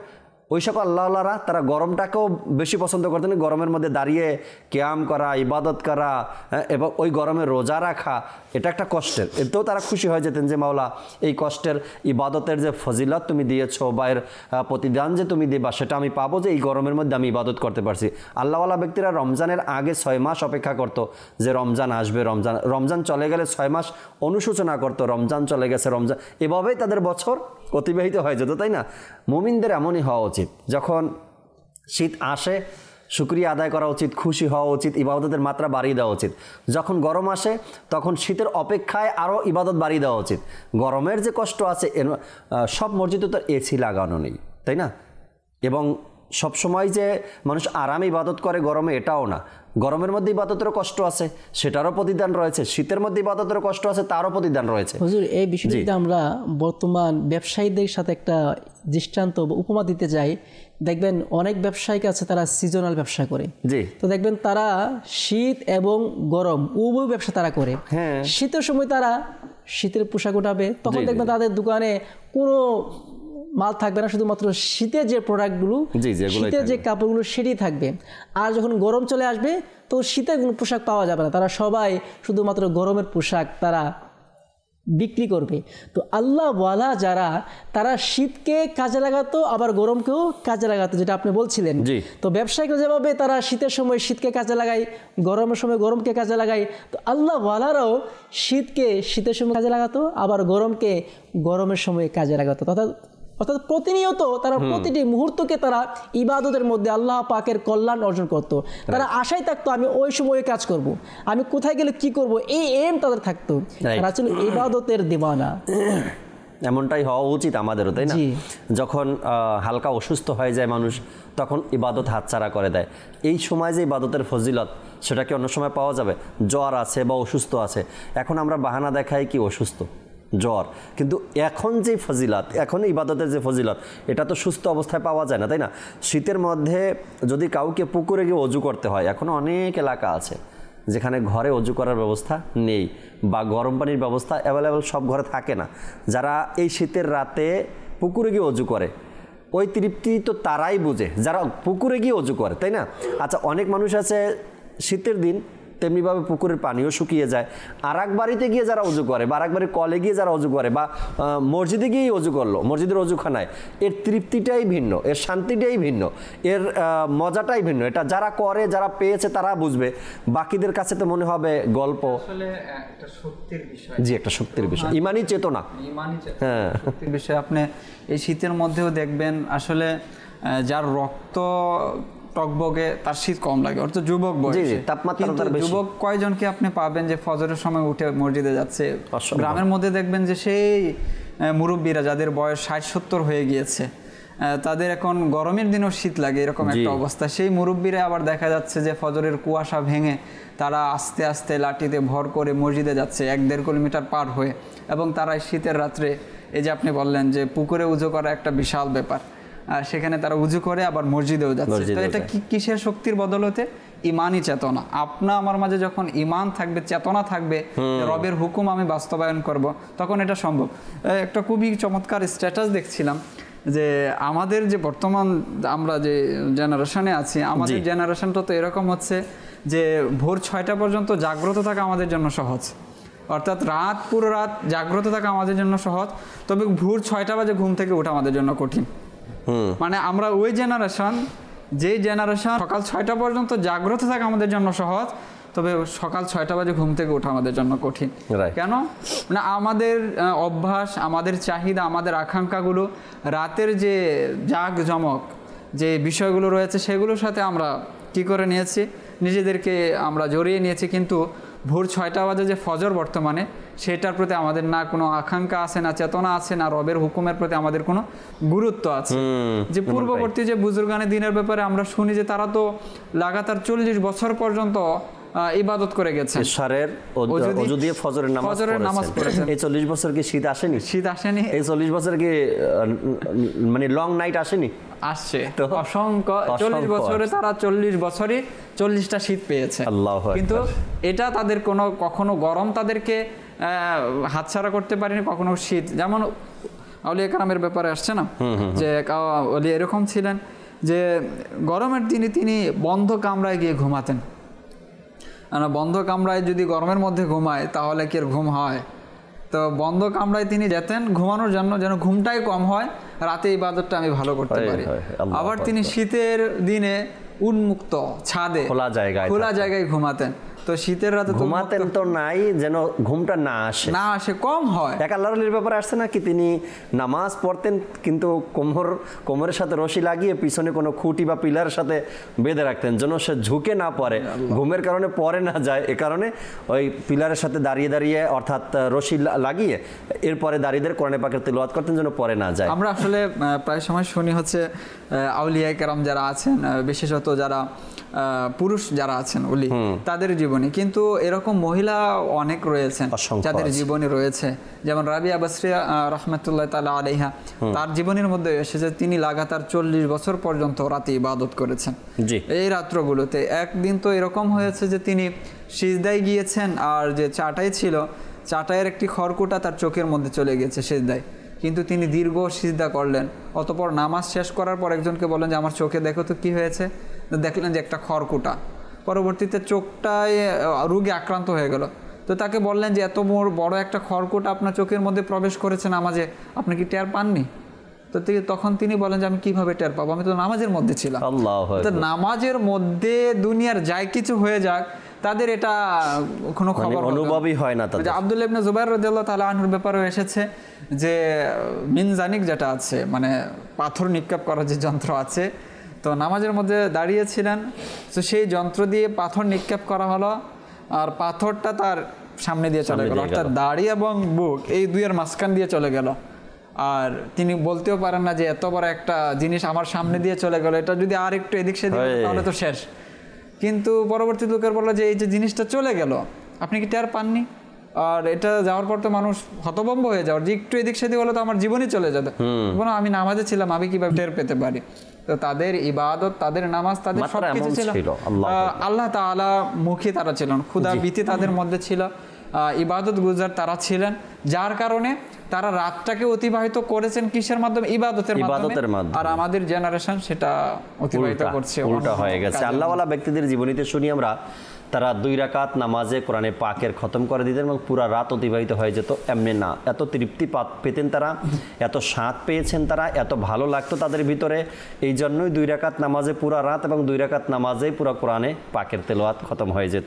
ওই সকল আল্লাহওয়ালারা তারা গরমটাকেও বেশি পছন্দ করতেন, গরমের মধ্যে দাঁড়িয়ে কিয়াম করা, ইবাদত করা, এবং ওই গরমে রোজা রাখা, এটা একটা কষ্টের। এতেও তারা খুশি হয়ে যেতেন যে মাওলা এই কষ্টের ইবাদতের যে ফজিলত তুমি দিয়েছো বা এর প্রতিদান যে তুমি দিবা সেটা আমি পাবো যে এই গরমের মধ্যে আমি ইবাদত করতে পারছি। আল্লাহওয়ালা ব্যক্তিরা রমজানের আগে 6 মাস অপেক্ষা করতো যে রমজান আসবে, রমজান চলে গেলে 6 মাস অনুশোচনা করতো, রমজান চলে গেছে, রমজান, এভাবেই তাদের বছর অতিবাহিত হয়ে যেত, তাই না? মুমিনদের এমনই হওয়া উচিত, যখন শীত আসে শুকরিয়া আদায় করা উচিত, খুশি হওয়া উচিত, ইবাদতের মাত্রা বাড়িয়ে দেওয়া উচিত। যখন গরম আসে তখন শীতের অপেক্ষায় আরও ইবাদত বাড়িয়ে দেওয়া উচিত। গরমের যে কষ্ট আছে, সব মসজিদে তো এসি লাগানো নেই, তাই না? এবং সবসময় যে মানুষ আরামে ইবাদত করে গরমে, এটাও না। গরমের মধ্যে ইবাদতেরও কষ্ট আছে, সেটারও প্রতিদান রয়েছে। শীতের মধ্যে ইবাদতেরও কষ্ট আছে, তারও প্রতিদান রয়েছে। হুজুর, এই বিষয়টিতে আমরা বর্তমান ব্যবসায়ীদের সাথে একটা দৃষ্টান্ত বা উপমা দিতে যাই। দেখবেন অনেক ব্যবসায়িক আছে, তারা সিজনাল ব্যবসা করে। জি। তো দেখবেন তারা শীত এবং গরম উভয় ব্যবসা তারা করে। হ্যাঁ। শীতের সময় তারা শীতের পোশাক উঠাবে, তখন দেখবেন তাদের দোকানে কোনো মাল থাকবে না, শুধুমাত্র শীতের যে প্রোডাক্টগুলো, শীতের যে কাপড়গুলো সেটাই থাকবে। আর যখন গরম চলে আসবে তো শীতের কোনো পোশাক পাওয়া যাবে না, তারা সবাই শুধুমাত্র গরমের পোশাক তারা বিক্রি করবে। তো আল্লাহ ওয়ালা যারা, তারা শীতকে কাজে লাগাতো আবার গরমকেও কাজে লাগাতো, যেটা আপনি বলছিলেন। তো ব্যবসায়িকরা যেভাবে তারা শীতের সময় শীতকে কাজে লাগায়, গরমের সময় গরমকে কাজে লাগায়, তো আল্লাহ ওয়ালারাও শীতকে শীতের সময় কাজে লাগাতো আবার গরমকে গরমের সময় কাজে লাগাতো। অর্থাৎ প্রতিনিয়ত তারা প্রতিটি মুহূর্তকে তারা ইবাদতের মধ্যে আল্লাহ পাকের কল্যাণ অর্জন করত। তারা আশায় থাকতো আমি ওই সময়ে কাজ করব, আমি কোথায় গেলে কি করব, এই এম তাদের থাকতো। তারা ছিল ইবাদতের দিওয়ানা। এমনটাই হওয়া উচিত আমাদেরও, তাই না? যখন হালকা অসুস্থ হয়ে যায় মানুষ, তখন ইবাদত হাতছাড়া করে দেয়। এই সময় যে ইবাদতের ফজিলত, সেটা কি অন্য সময় পাওয়া যাবে? জ্বর আছে বা অসুস্থ আছে, এখন আমরা বাহানা দেখাই কি অসুস্থ, জ্বর, কিন্তু এখন যে ফজিলত, এখন ইবাদতের যে ফজিলত, এটা তো সুস্থ অবস্থায় পাওয়া যায় না, তাই না? শীতের মধ্যে যদি কাউকে পুকুরে গিয়ে অজু করতে হয়, এখন অনেক এলাকা আছে যেখানে ঘরে অজু করার ব্যবস্থা নেই বা গরম পানির ব্যবস্থা অ্যাভেলেবেল সব ঘরে থাকে না। যারা এই শীতের রাতে পুকুরে গিয়ে অজু করে, ওই তৃপ্তি তো তারাই বুঝে যারা পুকুরে গিয়ে অজু করে, তাই না? আচ্ছা, অনেক মানুষ আছে শীতের দিন তেমনিভাবে পুকুরের পানিও শুকিয়ে যায়, আর এক বাড়িতে গিয়ে যারা অজু করে বা আর এক বাড়ির কলে গিয়ে যারা অজু করে বা মসজিদে গিয়েই অজু করলো, মসজিদের অজুখানায়, এর তৃপ্তিটাই ভিন্ন, এর শান্তিটাই ভিন্ন, এর মজাটাই ভিন্ন। এটা যারা করে, যারা পেয়েছে তারা বুঝবে, বাকিদের কাছে তো মনে হবে গল্প। জি, একটা শক্তির বিষয়, ইমানি চেতনা। হ্যাঁ, শক্তির বিষয়। আপনি এই শীতের মধ্যেও দেখবেন আসলে যার রক্ত টকবগে তার শীত কম লাগে, অর্থাৎ যুবক বয়সে, কিন্তু যুবক কয়জনকে আপনি পাবেন যে ফজরের সময় উঠে মসজিদে যাচ্ছে? গ্রামের মধ্যে দেখবেন যে সেই মুরব্বীরা যাদের বয়স 60-70 হয়ে গিয়েছে, তাদের এখন গরমের দিনেও শীত লাগে, এরকম একটা অবস্থা। সেই মুরব্বীরা আবার দেখা যাচ্ছে যে ফজরের কুয়াশা ভেঙে তারা আস্তে আস্তে লাঠিতে ভর করে মসজিদে যাচ্ছে 1-1.5 কিলোমিটার পার হয়ে, এবং তারা শীতের রাত্রে, এই যে আপনি বললেন যে পুকুরে উজু করা একটা বিশাল ব্যাপার, সেখানে তারা উজু করে আবার মসজিদেও যাচ্ছে। তো এটা কিসের শক্তির বদলতে? ইমানি চেতনা। আপনা আমার মাঝে যখন ইমান থাকবে, চেতনা থাকবে, রবের হুকুম আমি বাস্তবায়ন করব, তখন এটা সম্ভব। একটা খুবই চমৎকার স্ট্যাটাস দেখছিলাম যে আমাদের যে বর্তমান আমরা যে জেনারেশনে আছি, আমাদের জেনারেশনটা তো এরকম হচ্ছে যে ভোর 6টা পর্যন্ত জাগ্রত থাকা আমাদের জন্য সহজ, অর্থাৎ পুরো রাত জাগ্রত থাকা আমাদের জন্য সহজ, তবে ভোর 6টা বাজে ঘুম থেকে ওঠা আমাদের জন্য কঠিন। মানে আমরা ওই জেনারেশন, যে জেনারেশন সকাল 6টা পর্যন্ত জাগ্রত থাকা আমাদের জন্য সহজ, তবে সকাল 6টা বাজে ঘুম থেকে ওঠা আমাদের জন্য কঠিন। কেন? মানে আমাদের অভ্যাস, আমাদের চাহিদা, আমাদের আকাঙ্ক্ষাগুলো, রাতের যে জাঁকজমক যে বিষয়গুলো রয়েছে সেগুলোর সাথে আমরা কি করে নিয়েছি, নিজেদেরকে আমরা জড়িয়ে নিয়েছি। কিন্তু ভোর 6টা বাজে যে ফজর বর্তমানে, সেটার প্রতি আমাদের না কোনো আকাঙ্ক্ষা আছে, না চেতনা আছে, না রবের হুকুমের প্রতি আমাদের কোনো গুরুত্ব আছে। যে পূর্ববর্তী যে বুজুর্গানে দিনের ব্যাপারে আমরা শুনি যে তারা তো লাগাতার 40 বছর পর্যন্ত ইবাদত করে গেছে, ফজরের নামাজ পড়েছেন। এই 40 বছর কি শীত আসেনি? শীত আসেনি। এই 40 বছর কি মানে লং নাইট আসেনি? আসছে অসংখ্য। 40 বছরে তারা 40 বছরই 40টা শীত পেয়েছে। কিন্তু এটা তাদের কখনো গরম তাদেরকে হাতছাড়া করতে পারেনি, কখনো শীত। যেমন আউলিয়া কেরামের ব্যাপারে আসছে না, যে ওলি এরকম ছিলেন যে গরমের দিনে তিনি বন্ধ কামরায় গিয়ে ঘুমাতেন। বন্ধ কামরায় যদি গরমের মধ্যে ঘুমায় তাহলে কি আর ঘুম হয়? তো বন্ধ কামরায় তিনি যেতেন ঘুমানোর জন্য, যেন ঘুমটাই কম হয়, রাতে ইবাদতটা আমি ভালো করতে পারি। আবার তিনি শীতের দিনে উন্মুক্ত ছাদে খোলা জায়গায় ঘুমাতেন। তো শীতের রাতে ঘুমাতেন তো নাই, যেন ঘুমটা না আসে কম হয়। এক আল্লাহর ওলির ব্যাপারে আসছে না কি, তিনি নামাজ পড়তেন কিন্তু কোমরের সাথে রশি লাগিয়ে পিছনে কোনো খুঁটি বা পিলারের সাথে বেঁধে রাখতেন, যেন সে ঝুঁকে না পড়ে, ঘুমের কারণে পড়ে না যায়। এ কারণে ওই পিলারের সাথে দাঁড়িয়ে অর্থাৎ রশি লাগিয়ে এরপরে দাঁড়িয়ে কোরআন পাকের তিলাওয়াত করতেন, যেন পড়ে না যায়। আমরা আসলে প্রায় সময় শুনি হচ্ছে আউলিয়া কেরাম যারা আছেন, বিশেষত যারা পুরুষ যারা আছেন ওলি, তাদের জীবনে কিন্তু এরকম মহিলা অনেক রয়েছেন যাদের জীবনে রয়েছে। যেমন রাবিয়া বাসরিয়া রহমতুল্লাহ তাআলা আলাইহা, তার জীবনের মধ্যে এসেছে তিনি লাগাতার 40 বছর পর্যন্ত রাতে ইবাদত করেছেন। এই রাত্রগুলোতে একদিন তো এরকম হয়েছে যে তিনি সিজদায় গিয়েছেন, আর যে চাটাই ছিল, চাটাইয়ের একটি খড়কুটা তার চোখের মধ্যে চলে গিয়েছে সিজদায়, কিন্তু তিনি দীর্ঘ সিজদা করলেন। অতঃপর নামাজ শেষ করার পর একজনকে বলেন যে আমার চোখে দেখো তো কি হয়েছে। দেখলেন যে একটা খড়কুটা। পরবর্তীতে চোখটায় রোগে আক্রান্ত হয়ে গেল। তো তাকে বললেন যে এত বড় একটা খড়কুটা আপনার চোখের মধ্যে প্রবেশ করেছে নামাজে, আপনি কি টের পাননি? তো তখন তিনি বলেন যে আমি কিভাবে টের পাবো, আমি তো নামাজের মধ্যে ছিলাম। তো নামাজের মধ্যে দুনিয়ার যাই কিছু হয়ে যাক, তাদের এটা কোনো খবর অনুভবই হয় না। আব্দুল্লাহ ইবনে জুবাইর রাদিয়াল্লাহু তাআলা আনহুর ব্যাপারে এসেছে যে মিনজানিক যেটা আছে, মানে পাথর নিক্ষেপ করার যে যন্ত্র আছে, তো নামাজের মধ্যে দাঁড়িয়েছিলেন, তো সেই যন্ত্র দিয়ে পাথর নিক্ষেপ করা হলো, আর পাথরটা তার সামনে দিয়ে চলে গেল, অর্থাৎ দাড়ি এবং বুক এই দুইয়ের মাঝখান দিয়ে চলে গেল। আর তিনি বলতেও পারেন না যে এত বড় একটা জিনিস আমার সামনে দিয়ে চলে গেল, এটা যদি আর একটু এদিক সেদিক তাহলে তো শেষ। কিন্তু পরবর্তী লোকের বললো যে এই যে জিনিসটা চলে গেল, আপনি কি টের পাননি? আর এটা যাওয়ার পর তো মানুষ হতভম্ব হয়ে যাওয়ার, যে একটু এদিক সেদিক হলে তো আমার জীবনই চলে যেত, আমি নামাজে ছিলাম, আমি কিভাবে টের পেতে পারি? তো তাদের ইবাদত, তাদের নামাজ, তাদের সবকিছু ছিল আল্লাহ তাআলা মুখী তারা ছিলেন, ক্ষুধা ভীতি তাদের মধ্যে ছিল, ইবাদত গুজার তারা ছিলেন, যার কারণে তারা রাতটাকে অতিবাহিত করেছেন কিসের মাধ্যমে? ইবাদতের মাধ্যমে। আর আমাদের জেনারেশন সেটা অতিবাহিত করছে, উল্টা হয়ে গেছে। আল্লাহওয়ালা ব্যক্তিদের জীবনীতে শুনি আমরা, তারা 2 রাকাত নামাজে কোরআনে পাকের খতম করে দিতেন এবং পুরা রাত অতিবাহিত হয়ে যেত। এমনি না, এত তৃপ্তি পেতেন তারা, এত স্বাদ পেয়েছেন তারা, এত ভালো লাগতো তাদের ভিতরে। এই জন্যই 2 রাকাত নামাজে পুরা রাত এবং 2 রাকাত নামাজেই পুরা কোরআনে পাকের তেলাওয়াত খতম হয়ে যেত।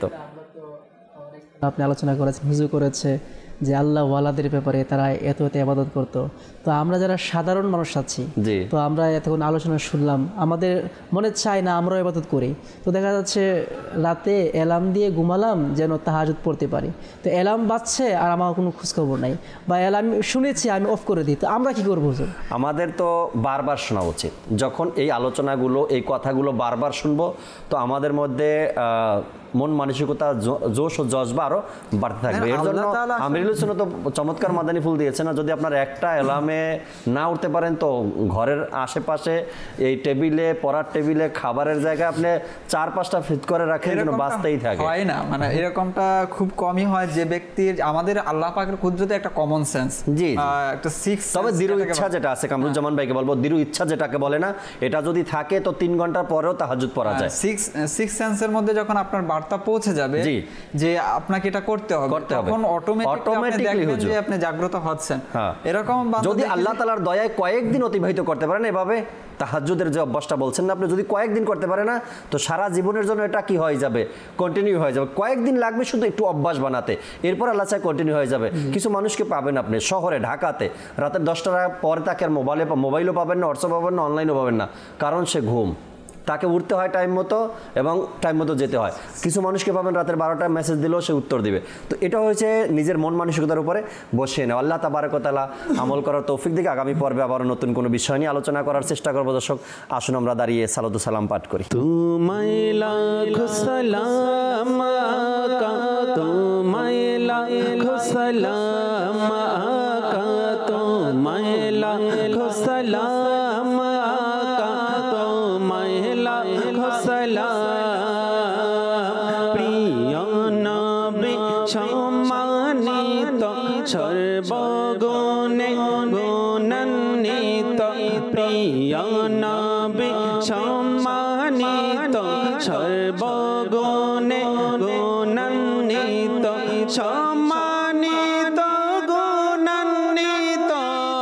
আপনি আলোচনা করেছেন, হুজুর করেছে যে আল্লাহ ওয়ালাদের ব্যাপারে তারা এত ইবাদত করতো। তো আমরা যারা সাধারণ মানুষ আছি, তো আমরা এতক্ষণ আলোচনা শুনলাম, আমাদের মনে চায় না আমরাও ইবাদত করি। তো দেখা যাচ্ছে রাতে অ্যালার্ম দিয়ে ঘুমালাম যেন তাহাজ্জুদ পড়তে পারি, তো অ্যালার্ম বাজছে আর আমার কোনো খোঁজখবর নাই, বা অ্যালার্ম শুনেছি আমি অফ করে দিই। তো আমরা কি করবো? আমাদের তো বারবার শোনা উচিত। যখন এই আলোচনাগুলো, এই কথাগুলো বারবার শুনবো, তো আমাদের মধ্যে মন মানসিকতা, জোশ ও জজবা আরো বাড়তে থাকবে। এর জন্য আমিরুল সুন্নাত তো চমৎকার মাদানী ফুল দিয়েছে না, যদি আপনার একটা অ্যালার্মে না উঠতে পারেন তো ঘরের আশেপাশে এই টেবিলে, পড়ার টেবিলে, খাবারের জায়গায় আপনি 4-5টা ফিট করে রাখেন, যেন বাঁচতেই থাকে। হয় না, মানে এরকমটা খুব কমই হয় যে ব্যক্তির, আমাদের আল্লাহ পাকের কুদরতে একটা কমন সেন্স, একটা সিক্স, তবে দৃঢ় ইচ্ছা যেটা আছে, কামরুজ্জামান ভাইকে বলবো, দৃঢ় ইচ্ছা যেটাকে বলে না, এটা যদি থাকে তো 3 ঘন্টার পরেও তাহাজ্জুদ পড়া যায়। সিক্স সেন্সের মধ্যে যখন আপনার বার্তা পৌঁছে যাবে যে আপনাকে এটা করতে হবে, তখন অটোমেটিক্যালি যে আপনি জাগ্রত হচ্ছেন। এরকম যদি আল্লাহ তাআলার দয়ায় কয়েকদিন অতিবাহিত করতে পারেন এভাবে, তাহাজ্জুদের যে অভ্যাসটা বলছেন না আপনি, যদি কয়েকদিন করতে পারেন না, তো সারা জীবনের জন্য এটা কি হয়ে যাবে? কন্টিনিউ হয়ে যাবে। কয়েকদিন লাগবে শুধু একটু অভ্যাস বানাতে, এরপর আল্লাহ চায় কন্টিনিউ হয়ে যাবে। কিছু মানুষকে পাবেন আপনি শহরে, ঢাকাতে, রাতের 10টার পরে তাকে আর মোবাইলও পাবেন না, হোয়াটসঅ্যাপ পাবেন না, অনলাইনও পাবেন না, কারণ সে ঘুম। তাকে উঠতে হয় টাইম মতো এবং টাইম মতো যেতে হয়। কিছু মানুষকে পাবেন রাতের 12টায় মেসেজ দিলেও সে উত্তর দিবে। তো এটা হয়েছে নিজের মন মানসিকতার উপরে বসিয়ে নেওয়া। আল্লাহ তাবারক ওয়া তাআলা আমল করার তৌফিক দিকে। আগামী পর্বে আবার নতুন কোনো বিষয় নিয়ে আলোচনা করার চেষ্টা করবো। দর্শক, আসুন আমরা দাঁড়িয়ে সালাতু সালাম পাঠ করি। তোমায় লাখো সালাম আকা, তোমায় লাখো সালাম আকা, তোমায় লাখো সালাম আকা, তোমায় লাখো সালাম। প্রিয় নবী সম্মানিত, সর্বগুণে গুণান্বিত, সম্মানিত সর্বগুণে গুণান্বিত সম্মানিত গুণান্বিত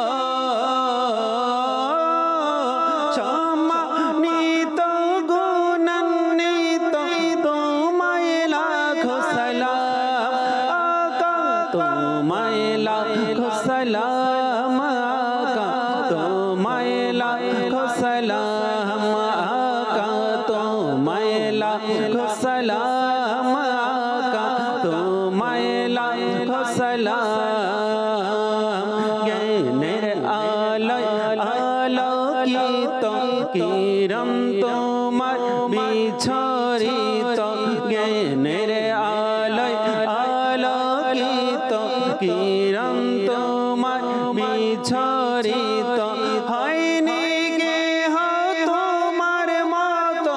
সম্মানিত গুণান্বিত তোমায় লাখো সালাম আকা তোমায় লাখো সালাম আকা তোমায় লাখো সালাম আকা তোমায় লাখো সালাম আকা তোমায় লাখো সালাম জ্ঞানের আলোয় আলোকিত কিরণ তোমার বিছরিত জ্ঞানের আলোয় আলোকিত কিরণ তোমার বিছরিত হয়নি কেহ তোমার মতো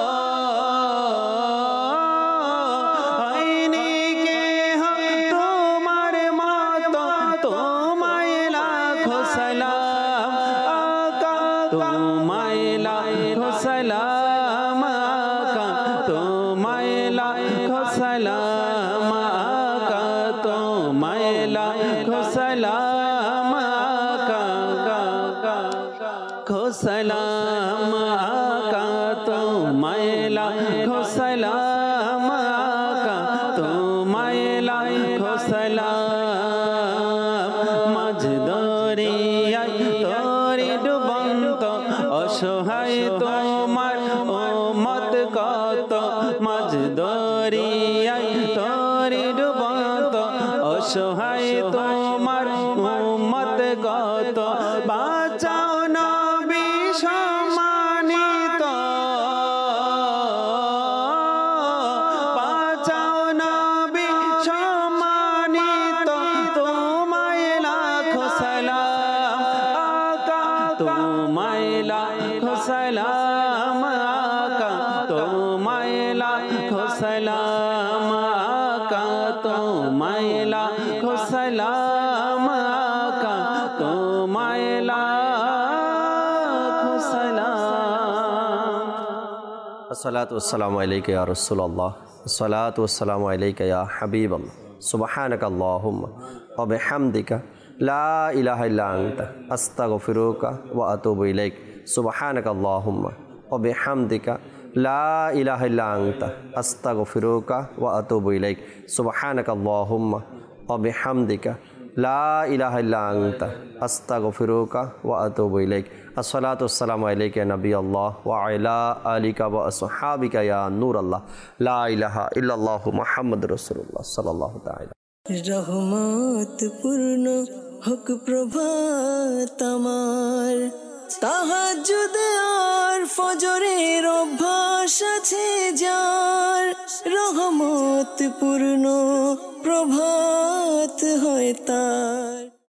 হয়নি কেহ তোমার মতো তোমায় লাখো সালাম আকা তোমায় লাখো সালাম আকা তোমায় লাখো সালাম আকা তোমায় লাখো সালাম আকা খো সালাম আকা তোমায় লাখো সালাম আকা তোমায় লাখো সালাম মাঝ দরিয়ায় তোরে ডুবন্ত অসহায় তোমার উম্মত কত মাঝ দরিয়ায় তোরে ডুবন্ত অসহায় তোমার উম্মত কত বাঁচাও নবী সম্মানিত বাঁচাও নবী সম্মানিত তোমায় লাখো সালাম আকা তোমায় লাখো সালাম আকা তোমায় লাখো সালাম আকা তোমায় লাখো সালাম আকা তোমায় লাখো সালাম আসসালাতু ওয়াসসালামু আলাইকা ইয়া রাসূলুল্লাহ আসসালাতু ওয়াসসালামু আলাইকা ইয়া হাবিবাল্লাহ সুবহানাকাল্লাহুম্মা ওয়া বিহামদিকা লা ইলাহা ইল্লা আনতা আস্তাগফিরুকা ওয়া আতুবু ইলাইক সুবহানাকাল্লাহুম্মা ওয়া বিহামদিকা লা ইলাহা ইল্লা আনতা আস্তাগফিরুকা ওয়া আতুবু ইলাইক সুবহানাকাল্লাহুম্মা ওয়া বিহামদিকা লা ইলাহা ইল্লা আনতা আস্তাগফিরুকা ওয়া আতুবু ইলাইক আসসালাতু ওয়াসসালামু আলাইকা ইয়া নবিয়াল্লাহ ওয়া আলা আলিকা ওয়া আসহাবিকা ইয়া নূরাল্লাহ লা ইলাহা ইল্লাল্লাহু মুহাম্মাদুর রাসূলুল্লাহ সাল্লাল্লাহু তাআলা রহমত পূর্ণ হক প্রভাত আমার তাহাজ্জুদ আর ফজরের অভ্যাস আছে যার রহমত পূর্ণ প্রভাত হয় তার।